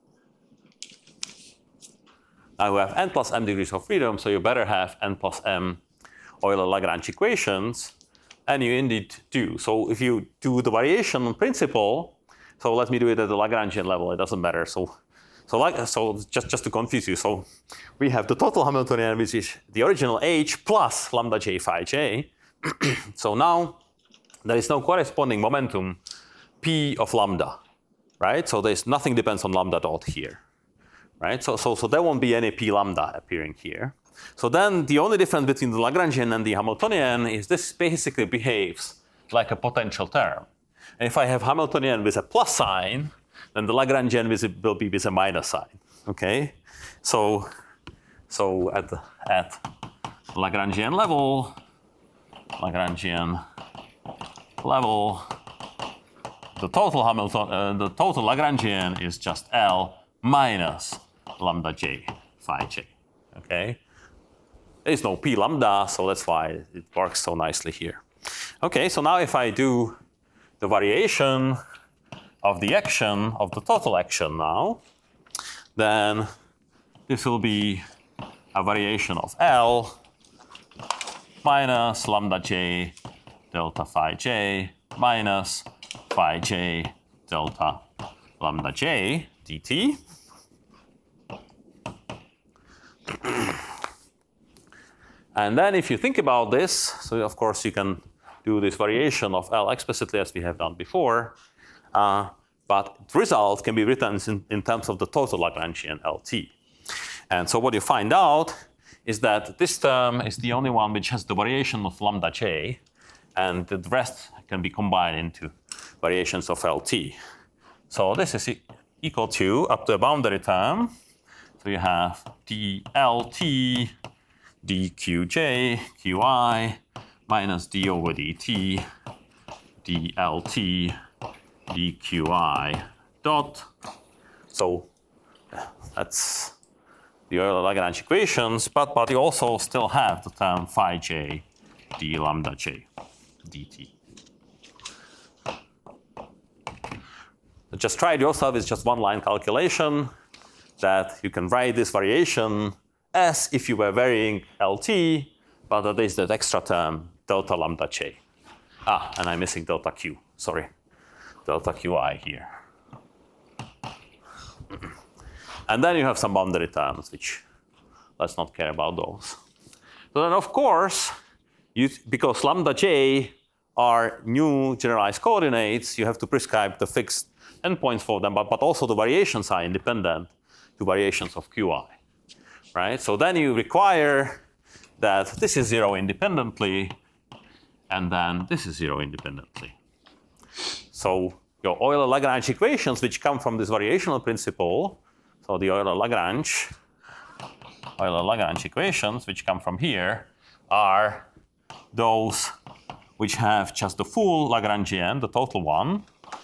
A: now we have n plus m degrees of freedom, so you better have n plus m Euler-Lagrange equations, and you indeed do. So if you do the variation principle, so let me do it at the Lagrangian level, it doesn't matter. So, so, like, so just, just to confuse you, so we have the total Hamiltonian, which is the original h plus lambda j phi j. So now there is no corresponding momentum p of lambda, right? So there's nothing depends on lambda dot here, right? So, so, so there won't be any p lambda appearing here. So then the only difference between the Lagrangian and the Hamiltonian is this basically behaves like a potential term. And if I have Hamiltonian with a plus sign, then the Lagrangian will be with a minus sign. Okay, so so at the, at Lagrangian level, Lagrangian level, the total Hamilton, uh, the total Lagrangian is just L minus lambda j phi j. Okay, there is no p lambda, so that's why it works so nicely here. Okay, so now if I do the variation of the action, of the total action now, then this will be a variation of L minus lambda j delta phi j minus phi j delta lambda j dt. And then if you think about this, so of course you can do this variation of L explicitly as we have done before, uh, but the result can be written in, in terms of the total Lagrangian L T. And so what you find out is that this term is the only one which has the variation of lambda j, and the rest can be combined into variations of L T. So this is e equal to, up to a boundary term, so you have dLt dqj qi minus d over dt dLt dqi dot. So that's the Euler-Lagrange equations, but, but you also still have the term phi j d lambda j dt. So just try it yourself, it's just one line calculation that you can write this variation as if you were varying L T, but there is that extra term delta lambda j. Ah, and I'm missing delta q, sorry. Delta qi here. And then you have some boundary terms, which let's not care about those. So then of course, you, because lambda j are new generalized coordinates, you have to prescribe the fixed endpoints for them, but, but also the variations are independent to variations of qi, right? So then you require that this is zero independently, and then this is zero independently. So your Euler-Lagrange equations, which come from this variational principle, so the Euler-Lagrange, Euler-Lagrange equations, which come from here, are those which have just the full Lagrangian, the total one,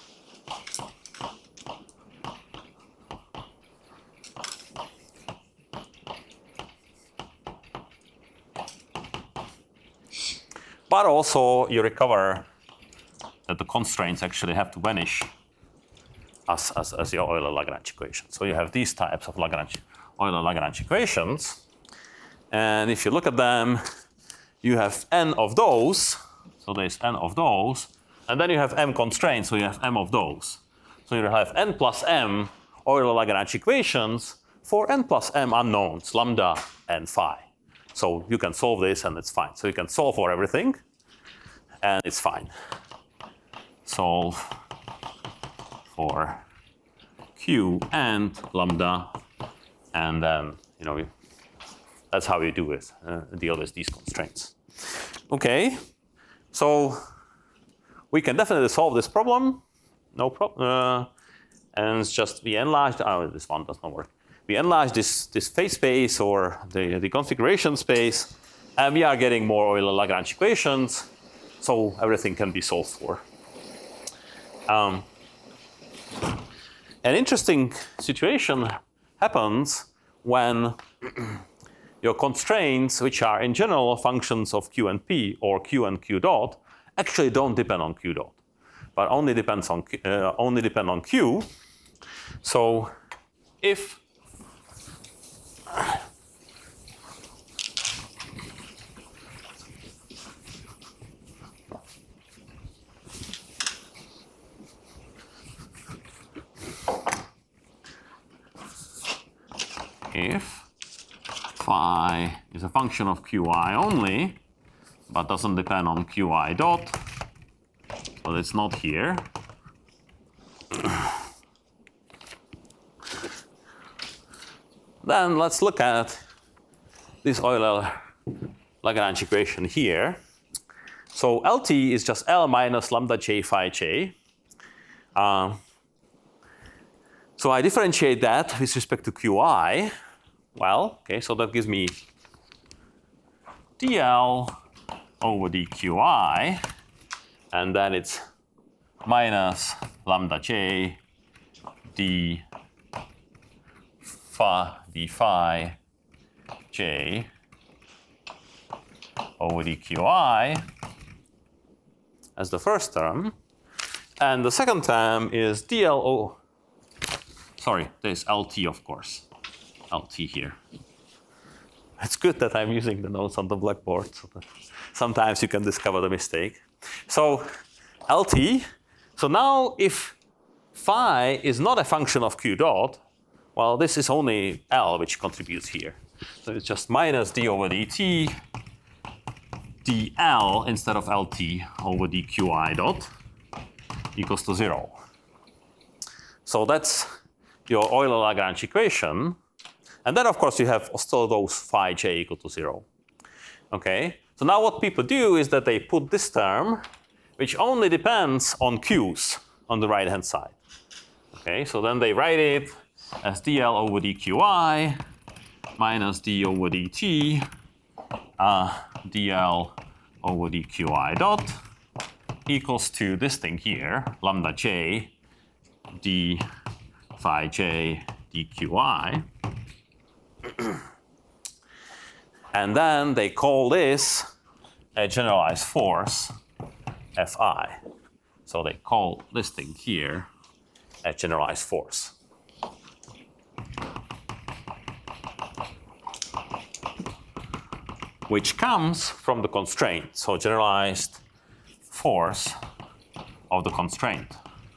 A: but also you recover that the constraints actually have to vanish as, as, as your Euler-Lagrange equation. So you have these types of Lagrange, Euler-Lagrange equations. And if you look at them, you have n of those. So there's n of those. And then you have m constraints, so you have m of those. So you have n plus m Euler-Lagrange equations for n plus m unknowns, lambda and phi. So you can solve this and it's fine. So you can solve for everything and it's fine. Solve for q and lambda, and then, you know, that's how you do it, uh, deal with these constraints. Okay, so we can definitely solve this problem, no problem. Uh, and it's just we enlarged, oh, this one does not work. We enlarge this, this phase space or the, the configuration space, and we are getting more Euler-Lagrange equations, so everything can be solved for. Um, an interesting situation happens when your constraints, which are in general functions of Q and P or Q and Q dot, actually don't depend on Q dot, but only depends on uh, only depend on Q. So if if phi is a function of Qi only, but doesn't depend on Qi dot, but it's not here. Then let's look at this Euler-Lagrange equation here. So L T is just L minus lambda j phi j. Uh, so I differentiate that with respect to Qi. Well, okay, so that gives me dl over dqi, and then it's minus lambda j d phi d phi j over dqi as the first term, and the second term is dl o. Sorry, there's lt, of course, lt here. It's good that I'm using the notes on the blackboard, so that sometimes you can discover the mistake. So lt. So now, if phi is not a function of q dot, well, this is only L which contributes here. So it's just minus d over dt dl instead of lt over dqi dot equals to zero. So that's your Euler-Lagrange equation. And then, of course, you have still those phi j equal to zero. Okay? So now what people do is that they put this term, which only depends on q's on the right-hand side. Okay? So then they write it as dl over dqi minus d over dt uh, dl over dqi dot equals to this thing here, lambda j d phi j dqi. And then they call this a generalized force, Fi. So they call this thing here a generalized force. Which comes from the constraint, so generalized force of the constraint.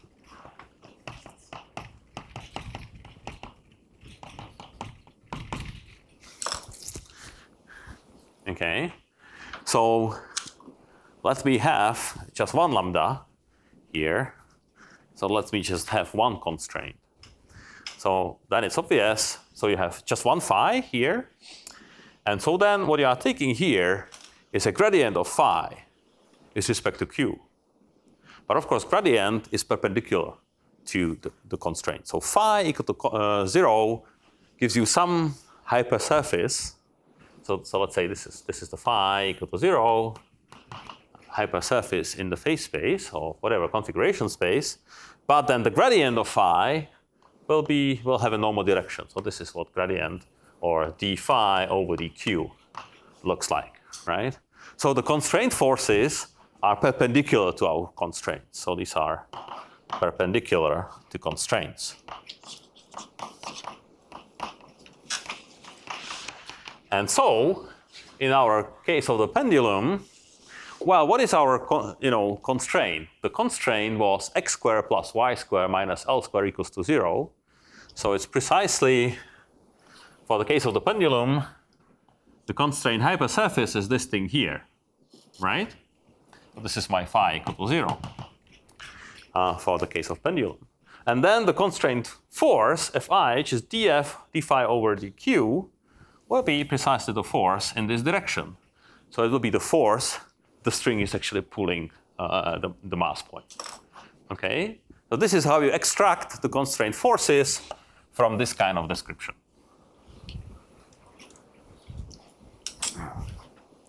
A: Okay, so let me have just one lambda here. So let me just have one constraint. So then it's obvious. So you have just one phi here. And so then what you are taking here is a gradient of phi with respect to q. But of course, gradient is perpendicular to the, the constraint. So phi equal to uh, zero gives you some hypersurface. So, so let's say this is, this is the phi equal to zero, hypersurface in the phase space or whatever configuration space. But then the gradient of phi will be will have a normal direction. So this is what gradient or d phi over dq looks like, right? So the constraint forces are perpendicular to our constraints. So these are perpendicular to constraints. And so, in our case of the pendulum, well, what is our you know, constraint? The constraint was x squared plus y squared minus L squared equals to zero. So it's precisely, for the case of the pendulum, the constraint hypersurface is this thing here, right? So this is my phi equal to zero uh, for the case of pendulum. And then the constraint force, Fi, which is df d phi over dq, will be precisely the force in this direction. So it will be the force the string is actually pulling uh, the, the mass point. Okay? So this is how you extract the constraint forces from this kind of description.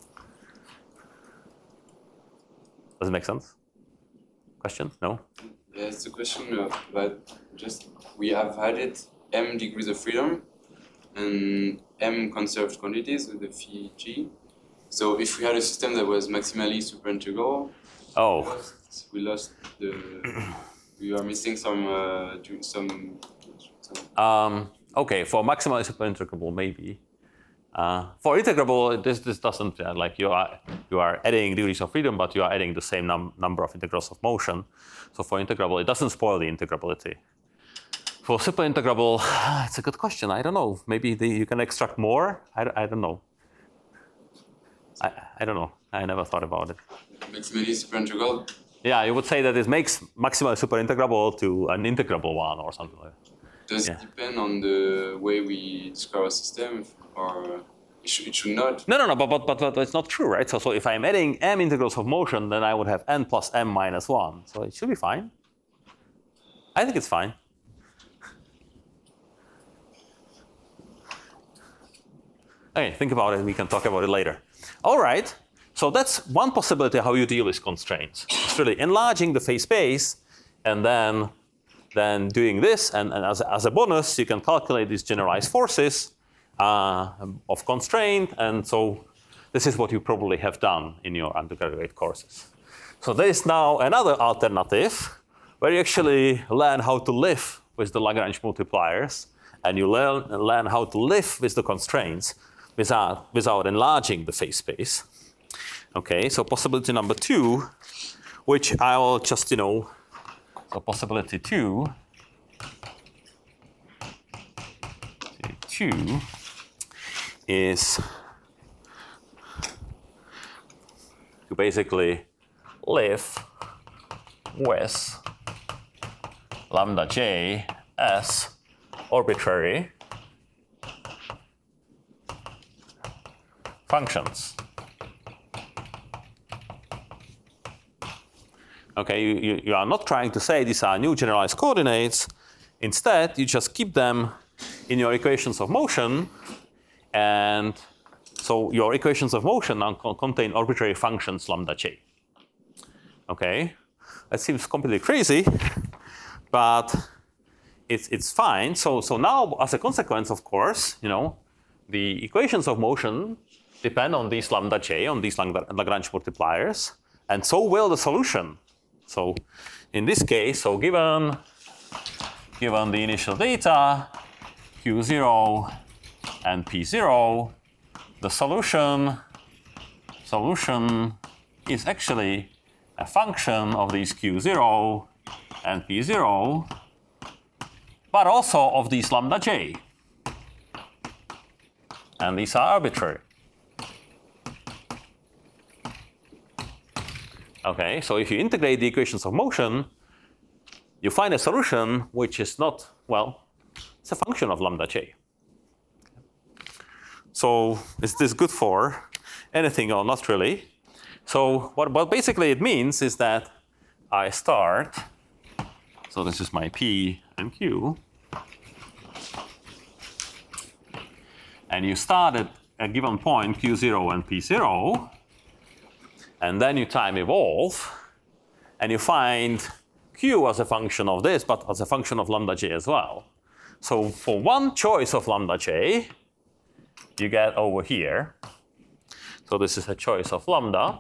A: Does it make sense? Question? No?
E: Yeah, it's a question of, but just we have added m degrees of freedom and m conserved quantities with the phi g. So if we had a system that was maximally superintegral,
A: Oh.
E: we lost, we lost the. We are missing some uh, do- some. some
A: Um, okay, for maximally superintegrable, maybe. Uh, for integrable, this this doesn't uh, like you are you are adding degrees of freedom, but you are adding the same num- number of integrals of motion. So for integrable, it doesn't spoil the integrability. For superintegrable, it's a good question. I don't know. Maybe the, you can extract more. I, I don't know. I, I don't know. I never thought about it.
E: maximally superintegral.
A: Yeah, you would say that it makes maximally superintegrable to an integrable one or something like that.
E: Does
A: Yeah.
E: it depend on the way we describe our system, or it should, it should not?
A: No, no, no, but, but, but, but it's not true, right? So, so if I'm adding m integrals of motion, then I would have n plus m minus one. So it should be fine. I think it's fine. Okay, think about it. We can talk about it later. All right. So that's one possibility how you deal with constraints. It's really enlarging the phase space and then, then doing this. And, and as, as a bonus, you can calculate these generalized forces uh, of constraint. And so this is what you probably have done in your undergraduate courses. So there is now another alternative where you actually learn how to live with the Lagrange multipliers. And you learn, learn how to live with the constraints without, without enlarging the phase space. Okay, so possibility number two, which I will just, you know, so possibility two, two is to basically live with lambda j as arbitrary functions. Okay, you, you, you are not trying to say these are new generalized coordinates. Instead, you just keep them in your equations of motion. And so your equations of motion now contain arbitrary functions lambda j. Okay, that seems completely crazy, but it's, it's fine. So, so now, as a consequence, of course, you know, the equations of motion depend on these lambda j, on these Lagrange multipliers, and so will the solution. So in this case, so given, given the initial data, Q zero and P zero, the solution, solution is actually a function of these Q zero and P zero, but also of these lambda j. And these are arbitrary. Okay, so if you integrate the equations of motion, you find a solution which is not, well, it's a function of lambda j. So is this good for anything or not really? So what, what basically it means is that I start, so this is my P and Q, and you start at a given point Q zero and P zero, and then you time evolve, and you find Q as a function of this, but as a function of lambda j as well. So for one choice of lambda j, you get over here. So this is a choice of lambda,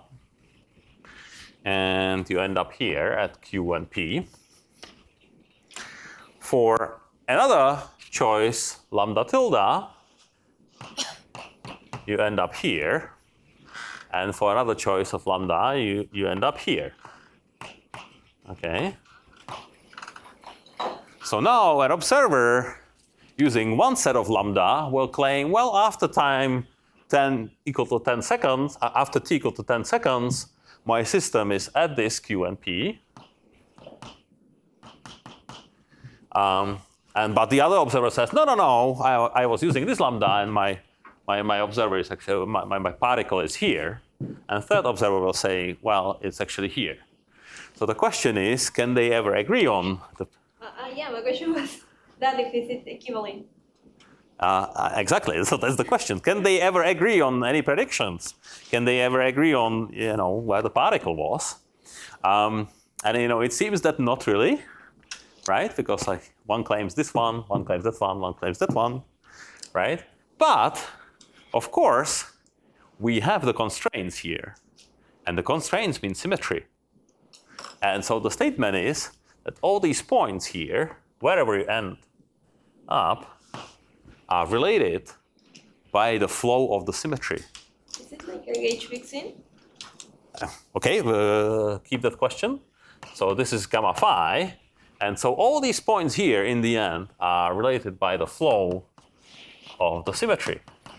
A: and you end up here at Q and P. For another choice, lambda tilde, you end up here. And for another choice of lambda, you, you end up here. Okay. So now an observer using one set of lambda will claim, well, after time ten equal to ten seconds, uh, after t equal to ten seconds, my system is at this Q and P. Um, and but the other observer says, no, no, no, I, I was using this lambda, and my my, my observer is actually my, my, my particle is here. And third observer will say, well, it's actually here. So the question is, can they ever agree on the?
C: Uh, uh, yeah, my question was that if it's equivalent.
A: Uh, exactly. So that's the question. Can they ever agree on any predictions? Can they ever agree on, you know, where the particle was? Um, and you know, it seems that not really, right? Because like one claims this one, one claims that one, one claims that one, right? But of course, we have the constraints here, and the constraints mean symmetry. And so the statement is that all these points here, wherever you end up, are related by the flow of the symmetry.
C: Is it like a gauge fixing?
A: Okay, we'll keep that question. So this is gamma phi. And so all these points here in the end are related by the flow of the symmetry.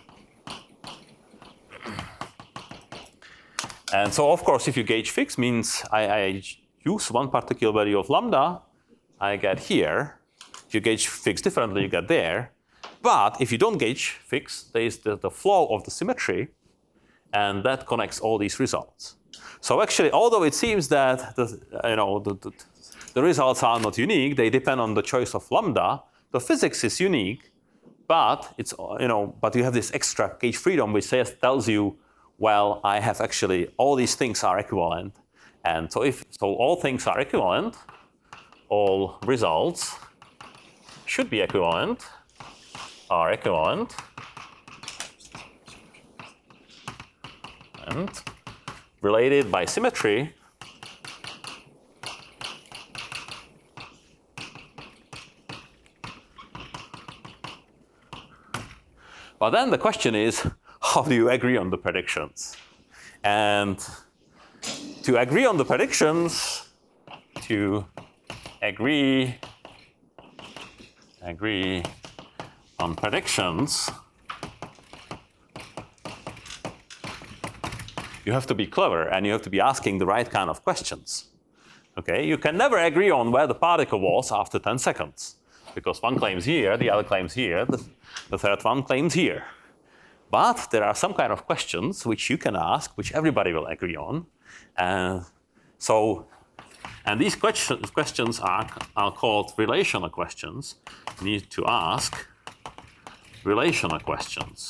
A: And so of course, if you gauge fix means I, I use one particular value of lambda, I get here. If you gauge fix differently, you get there. But if you don't gauge fix, there is the, the flow of the symmetry, and that connects all these results. So actually, although it seems that the, you know, the, the, the results are not unique, they depend on the choice of lambda, the physics is unique, but it's, you know, but you have this extra gauge freedom which says, tells you, well, I have actually, all these things are equivalent. And so if so all things are equivalent, all results should be equivalent, are equivalent, and related by symmetry. But then the question is, how do you agree on the predictions? And to agree on the predictions, to agree, agree on predictions, you have to be clever and you have to be asking the right kind of questions. Okay, you can never agree on where the particle was after ten seconds, because one claims here, the other claims here, the, the third one claims here. But there are some kind of questions which you can ask, which everybody will agree on. And so, and these questions, questions are, are called relational questions. You need to ask relational questions.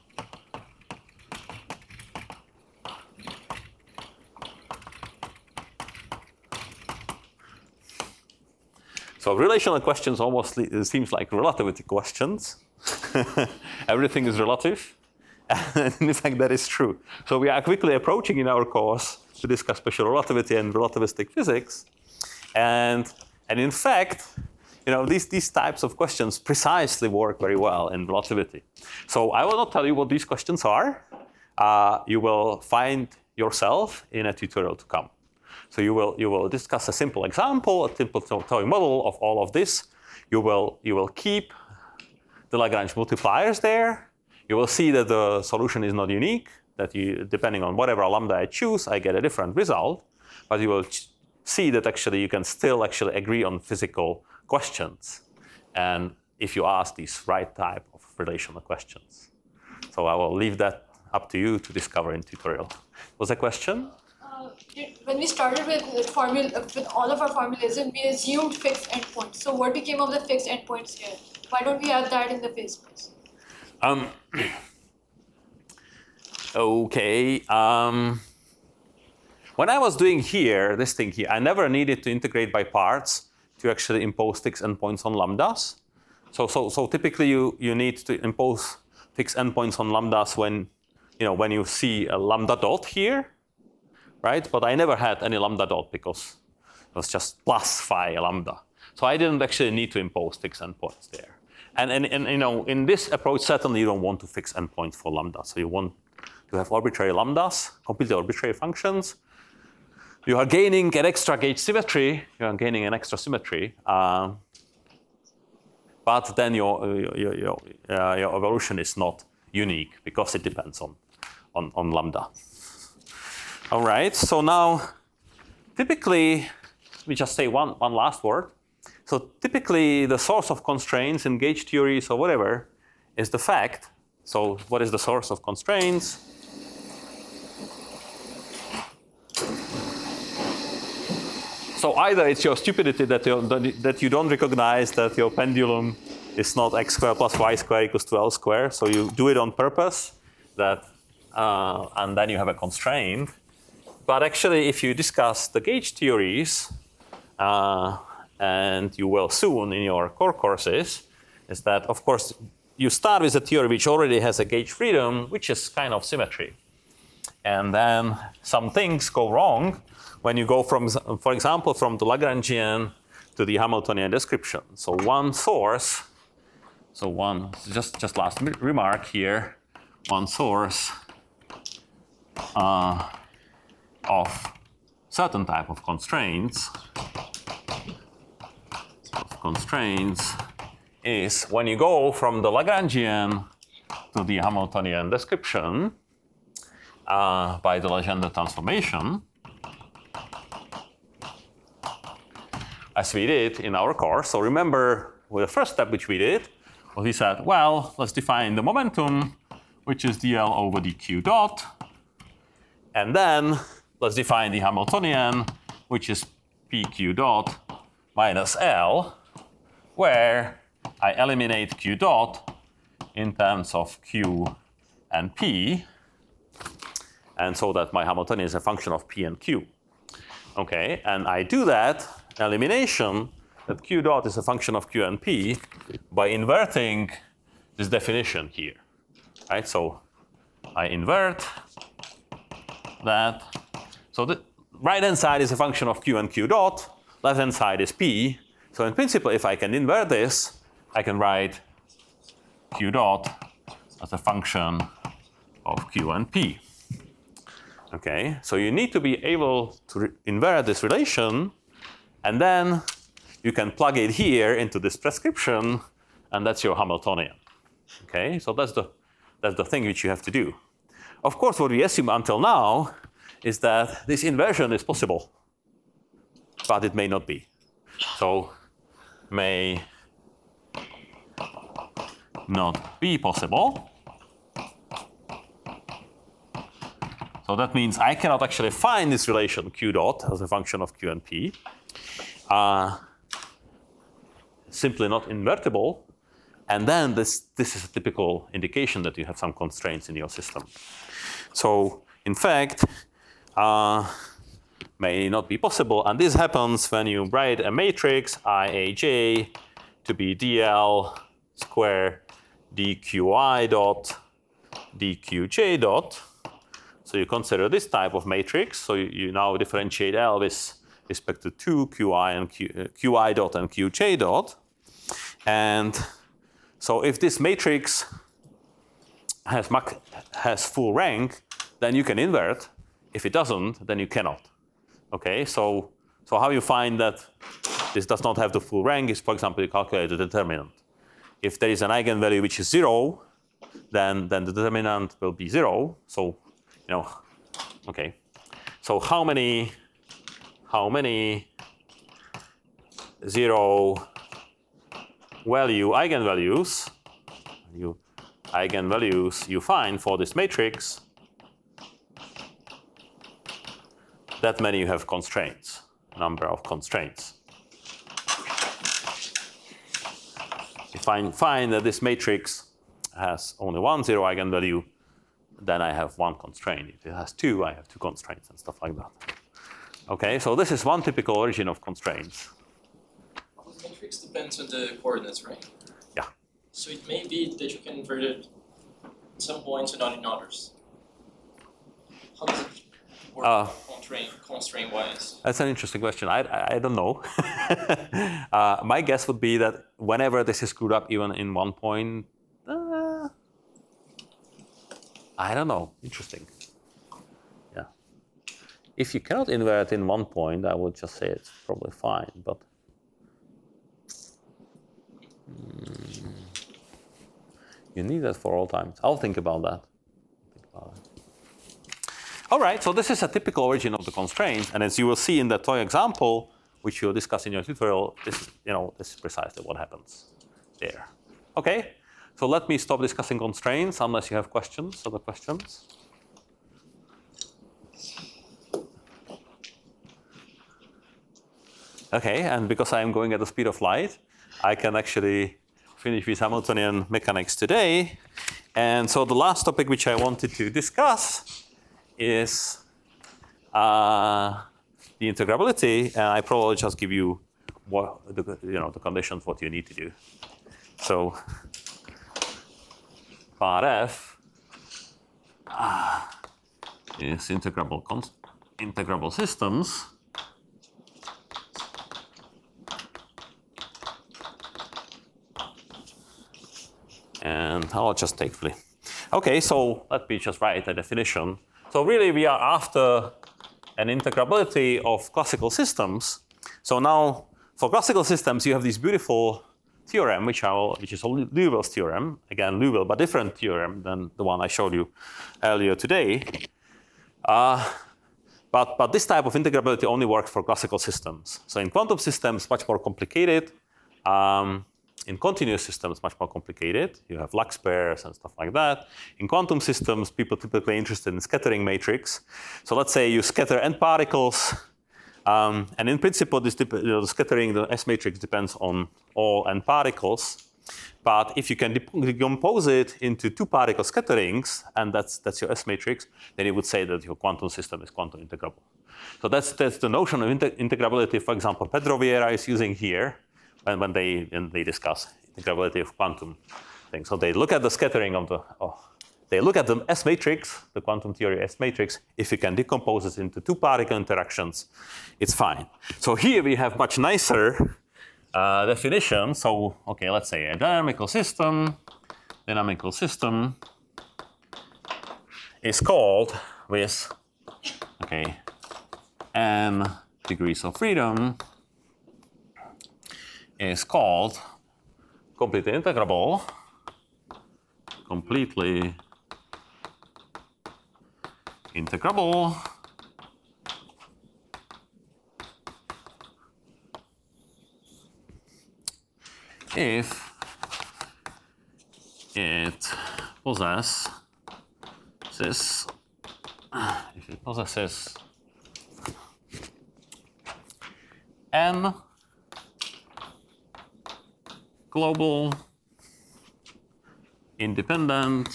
A: So relational questions almost seems like relativity questions. Everything is relative. And in fact, that is true. So we are quickly approaching in our course to discuss special relativity and relativistic physics. And, and in fact, you know, these, these types of questions precisely work very well in relativity. So I will not tell you what these questions are. Uh, you will find yourself in a tutorial to come. So you will, you will discuss a simple example, a simple toy model of all of this. You will, you will keep the Lagrange multipliers there. You will see that the solution is not unique, that you, depending on whatever lambda I choose, I get a different result. But you will see that actually you can still actually agree on physical questions, and if you ask these right type of relational questions. So I will leave that up to you to discover in tutorial. Was there a question?
D: Uh, did, when we started with formula, with all of our formalism, we assumed fixed endpoints. So what became of the fixed endpoints here? Why don't we have that in the phase space?
A: Um, okay. Um, when I was doing here, this thing here, I never needed to integrate by parts to actually impose fixed endpoints on lambdas. So, so, so typically you, you need to impose fixed endpoints on lambdas when, you know, when you see a lambda dot here, right? But I never had any lambda dot because it was just plus phi lambda. So I didn't actually need to impose fixed endpoints there. And, and, and you know, in this approach, certainly you don't want to fix endpoints for lambda. So you want to have arbitrary lambdas, completely arbitrary functions. You are gaining an extra gauge symmetry. You are gaining an extra symmetry. Um, but then your, your, your, uh, your evolution is not unique because it depends on, on, on lambda. All right, so now typically, let me just say one, one last word. So typically, the source of constraints in gauge theories or whatever is the fact. So what is the source of constraints? So either it's your stupidity that you, that you don't recognize that your pendulum is not x squared plus y squared equals to L squared. So you do it on purpose, that, uh, and then you have a constraint. But actually, if you discuss the gauge theories, uh, and you will soon in your core courses, is that, of course, you start with a theory which already has a gauge freedom, which is kind of symmetry. And then some things go wrong when you go from, for example, from the Lagrangian to the Hamiltonian description. So one source, so one, just, just last remark here, one source uh, of certain type of constraints, of constraints is when you go from the Lagrangian to the Hamiltonian description uh, by the Legendre transformation, as we did in our course. So remember, with the first step which we did, was we said, well, let's define the momentum, which is dl over dq dot, and then let's define the Hamiltonian, which is pq dot minus L, where I eliminate q dot in terms of q and p, and so that my Hamiltonian is a function of p and q. Okay, and I do that elimination, that q dot is a function of q and p, by inverting this definition here. Right, so I invert that. So the right-hand side is a function of q and q dot, left-hand side is p. So in principle, if I can invert this, I can write q dot as a function of q and p. Okay, so you need to be able to invert this relation, and then you can plug it here into this prescription, and that's your Hamiltonian. Okay, so that's the, that's the thing which you have to do. Of course, what we assume until now is that this inversion is possible, but it may not be. So may not be possible. So that means I cannot actually find this relation q dot as a function of q and p. Uh, simply not invertible. And then this, this is a typical indication that you have some constraints in your system. So in fact, uh, may not be possible. And this happens when you write a matrix Iaj to be dl square dqi dot dqj dot. So you consider this type of matrix. So you, you now differentiate L with respect to two qi and q, uh, qi dot and qj dot. And so if this matrix has, has full rank, then you can invert. If it doesn't, then you cannot. Okay, so, so how you find that this does not have the full rank is, for example, you calculate the determinant. If there is an eigenvalue which is zero, then, then the determinant will be zero. So, you know, okay. So how many, how many zero value eigenvalues, you eigenvalues you find for this matrix, that many you have constraints, number of constraints. If I find that this matrix has only one zero eigenvalue, then I have one constraint. If it has two, I have two constraints and stuff like that. Okay, so this is one typical origin of constraints.
B: The matrix depends on the coordinates, right?
A: Yeah.
B: So it may be that you can invert it in some points and not in others. How does it work
A: Uh,
B: constraint, constraint wise?
A: That's an interesting question. I, I, I don't know. uh, my guess would be that whenever this is screwed up even in one point, uh, I don't know. Interesting. Yeah. If you cannot invert in one point, I would just say it's probably fine. But mm, you need that for all times. I'll think about that. Think about it. All right, so this is a typical origin of the constraints, and as you will see in the toy example, which you'll discuss in your tutorial, this, you know, this is precisely what happens there. Okay, so let me stop discussing constraints unless you have questions. Other questions? Okay, and because I am going at the speed of light, I can actually finish with Hamiltonian mechanics today. And so the last topic which I wanted to discuss is uh, the integrability, and I probably just give you what the, you know, the conditions what you need to do. So part F ah, is integrable cons integrable systems. And I'll just take three. Okay, so let me just write a definition. So really we are after an integrability of classical systems. So now for classical systems you have this beautiful theorem which, I will, which is Liouville's theorem. Again, Liouville, but different theorem than the one I showed you earlier today. Uh, but, but this type of integrability only works for classical systems. So in quantum systems, much more complicated. Um, In continuous systems, much more complicated. You have Lux pairs and stuff like that. In quantum systems, people typically interested in scattering matrix. So let's say you scatter n particles, um, and in principle, this you know, the scattering, the S matrix depends on all n particles. But if you can decompose it into two particle scatterings, and that's that's your S matrix, then you would say that your quantum system is quantum integrable. So that's that's the notion of inter integrability. For example, Pedro Vieira is using here. When, when they when they discuss integrability of quantum things, so they look at the scattering of the, oh, they look at the S matrix, the quantum theory S matrix. If you can decompose it into two particle interactions, it's fine. So here we have much nicer uh, definition. So okay, let's say a dynamical system, dynamical system is called with okay n degrees of freedom. Is called completely integrable, completely integrable if it possesses if it possesses n global independent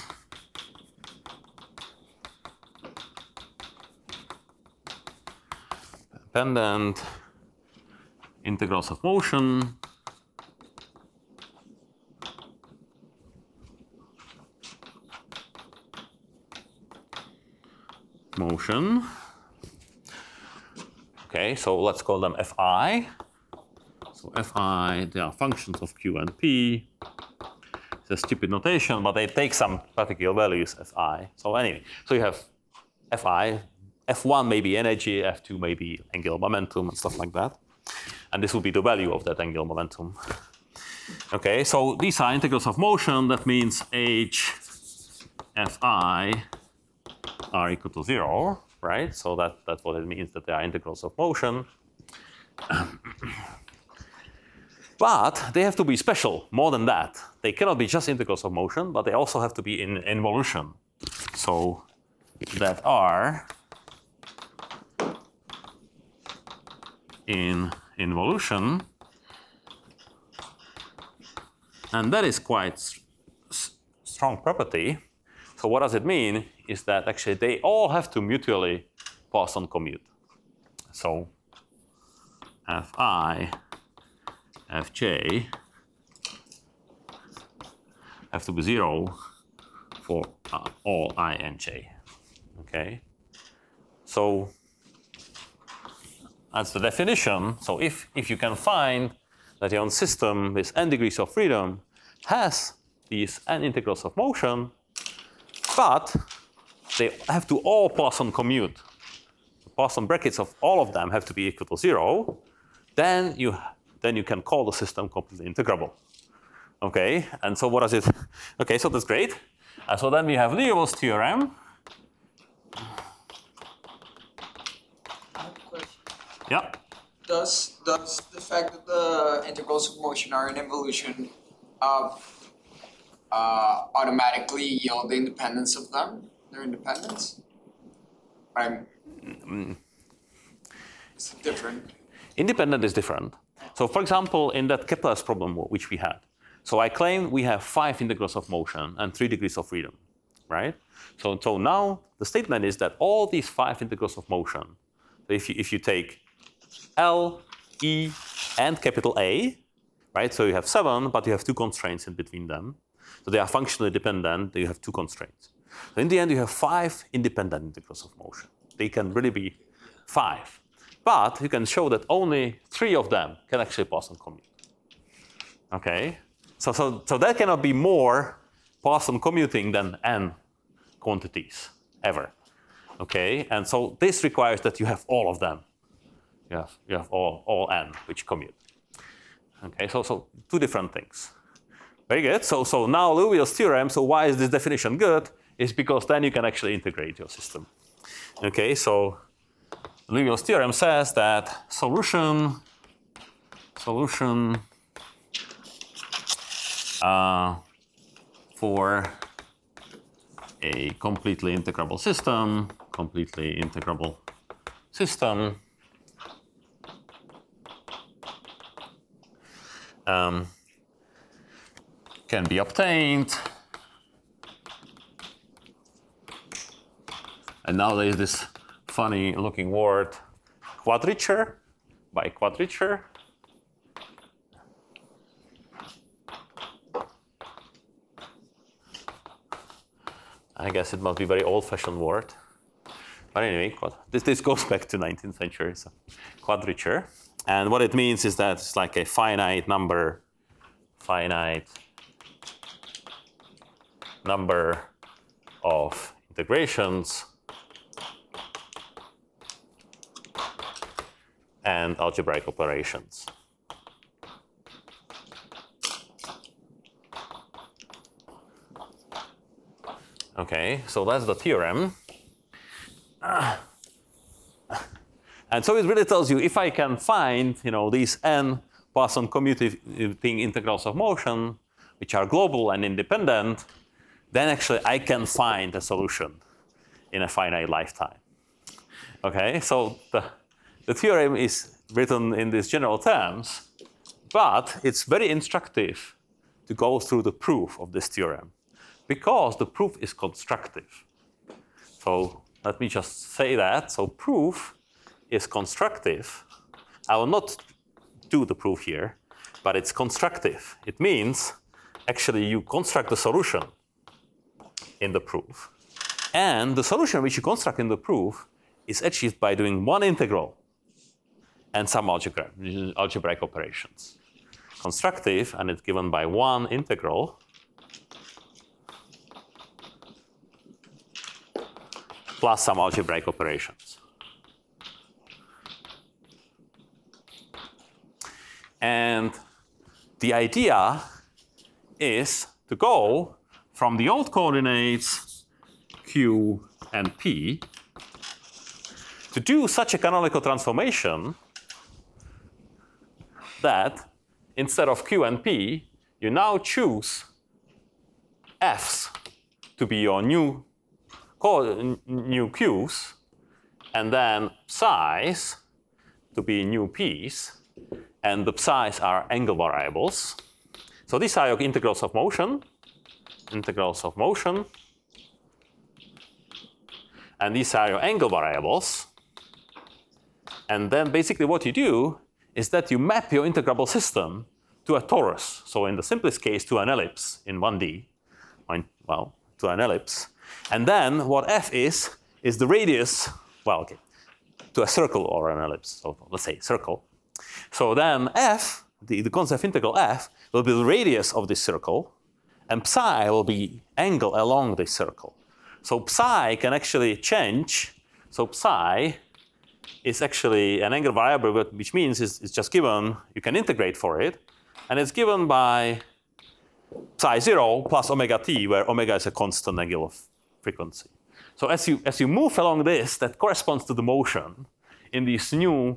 A: dependent integrals of motion motion. Okay, so let's call them Fi. So Fi, they are functions of Q and P. It's a stupid notation, but they take some particular values Fi. So anyway, so you have Fi. F one may be energy, F two may be angular momentum and stuff like that. And this will be the value of that angular momentum. Okay, so these are integrals of motion. That means H Fi are equal to zero, right? So that, that's what it means, that they are integrals of motion. But they have to be special, more than that. They cannot be just integrals of motion, but they also have to be in involution. So that are in involution, and that is quite strong property. So what does it mean is that actually they all have to mutually Poisson commute. So Fi, Fj have to be zero for uh, all I and j. Okay, so that's the definition. So if if you can find that your own system with n degrees of freedom has these n integrals of motion, but they have to all Poisson commute. The Poisson brackets of all of them have to be equal to zero. Then you then you can call the system completely integrable. Okay, and so what does it? Okay, so that's great. And so then we have Liouville's theorem. Yeah.
F: Does does the fact that the integrals of motion are in involution uh, uh, automatically yield the independence of them? Their independence? I'm.
A: Mm.
F: It's different.
A: Independent is different. So, for example, in that Kepler's problem which we had, so I claim we have five integrals of motion and three degrees of freedom, right? So, so now the statement is that all these five integrals of motion, if you if you take L, E, and capital A, right? So you have seven, but you have two constraints in between them. So they are functionally dependent. You have two constraints. So in the end, you have five independent integrals of motion. They can really be five. But you can show that only three of them can actually Poisson commute. Okay? So, so, so that cannot be more Poisson commuting than n quantities ever. Okay? And so this requires that you have all of them. You have, you have all, all n which commute. Okay, so, so two different things. Very good. So, so now Liouville's theorem, so why is this definition good? Is because then you can actually integrate your system. Okay, so Liouville's theorem says that solution, solution uh, for a completely integrable system, completely integrable system um, can be obtained. And now there is this funny looking word, quadrature, by quadrature. I guess it must be a very old-fashioned word. But anyway, this, this goes back to nineteenth century, so quadrature. And what it means is that it's like a finite number, finite number of integrations and algebraic operations. Okay, so that's the theorem. Uh, and so it really tells you if I can find, you know, these n Poisson commuting integrals of motion, which are global and independent, then actually I can find a solution in a finite lifetime. Okay, so the, the theorem is written in these general terms, but it's very instructive to go through the proof of this theorem, because the proof is constructive. So let me just say that. So proof is constructive. I will not do the proof here, but it's constructive. It means actually you construct the solution in the proof. And the solution which you construct in the proof is achieved by doing one integral and some algebra, algebraic operations. Constructive, and it's given by one integral plus some algebraic operations. And the idea is to go from the old coordinates Q and P to do such a canonical transformation that instead of Q and P, you now choose F's to be your new new Q's, and then psi's to be new P's, and the psi's are angle variables. So these are your integrals of motion, integrals of motion, and these are your angle variables. And then basically what you do is that you map your integrable system to a torus. So in the simplest case, to an ellipse in one D, well, to an ellipse. And then what F is, is the radius, well, okay, to a circle or an ellipse. So let's say circle. So then F, the, the concept integral F, will be the radius of this circle, and psi will be angle along this circle. So psi can actually change. So psi is actually an angle variable, which means it's, it's just given, you can integrate for it, and it's given by psi zero plus omega t, where omega is a constant angular frequency. So as you, as you move along this, that corresponds to the motion in these new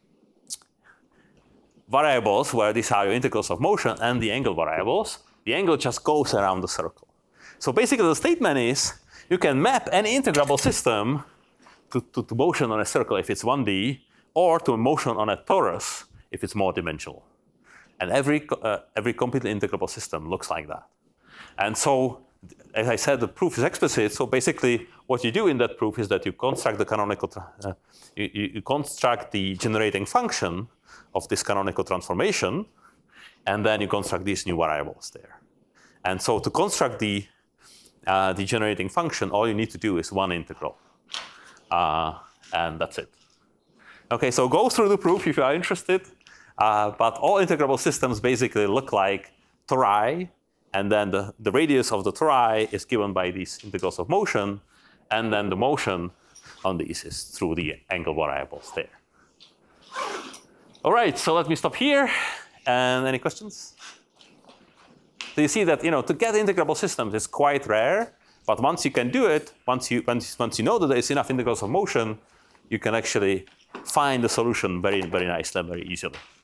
A: variables, where these are your integrals of motion and the angle variables. The angle just goes around the circle. So basically the statement is, you can map any integrable system to, to, to motion on a circle if it's one D, or to motion on a torus if it's more dimensional. And every, uh, every completely integrable system looks like that. And so as I said, the proof is explicit. So basically, what you do in that proof is that you construct the canonical, uh, you, you construct the generating function of this canonical transformation, and then you construct these new variables there. And so to construct the uh, the generating function, all you need to do is one integral, uh, and that's it. Okay, so go through the proof if you are interested. Uh, but all integrable systems basically look like tori, and then the, the radius of the tori is given by these integrals of motion, and then the motion on these is through the angle variables there. All right, so let me stop here. And any questions? So you see that, you know, to get integrable systems is quite rare, but once you can do it, once you once, once you know that there's enough integrals of motion, you can actually find the solution very very nicely and very easily.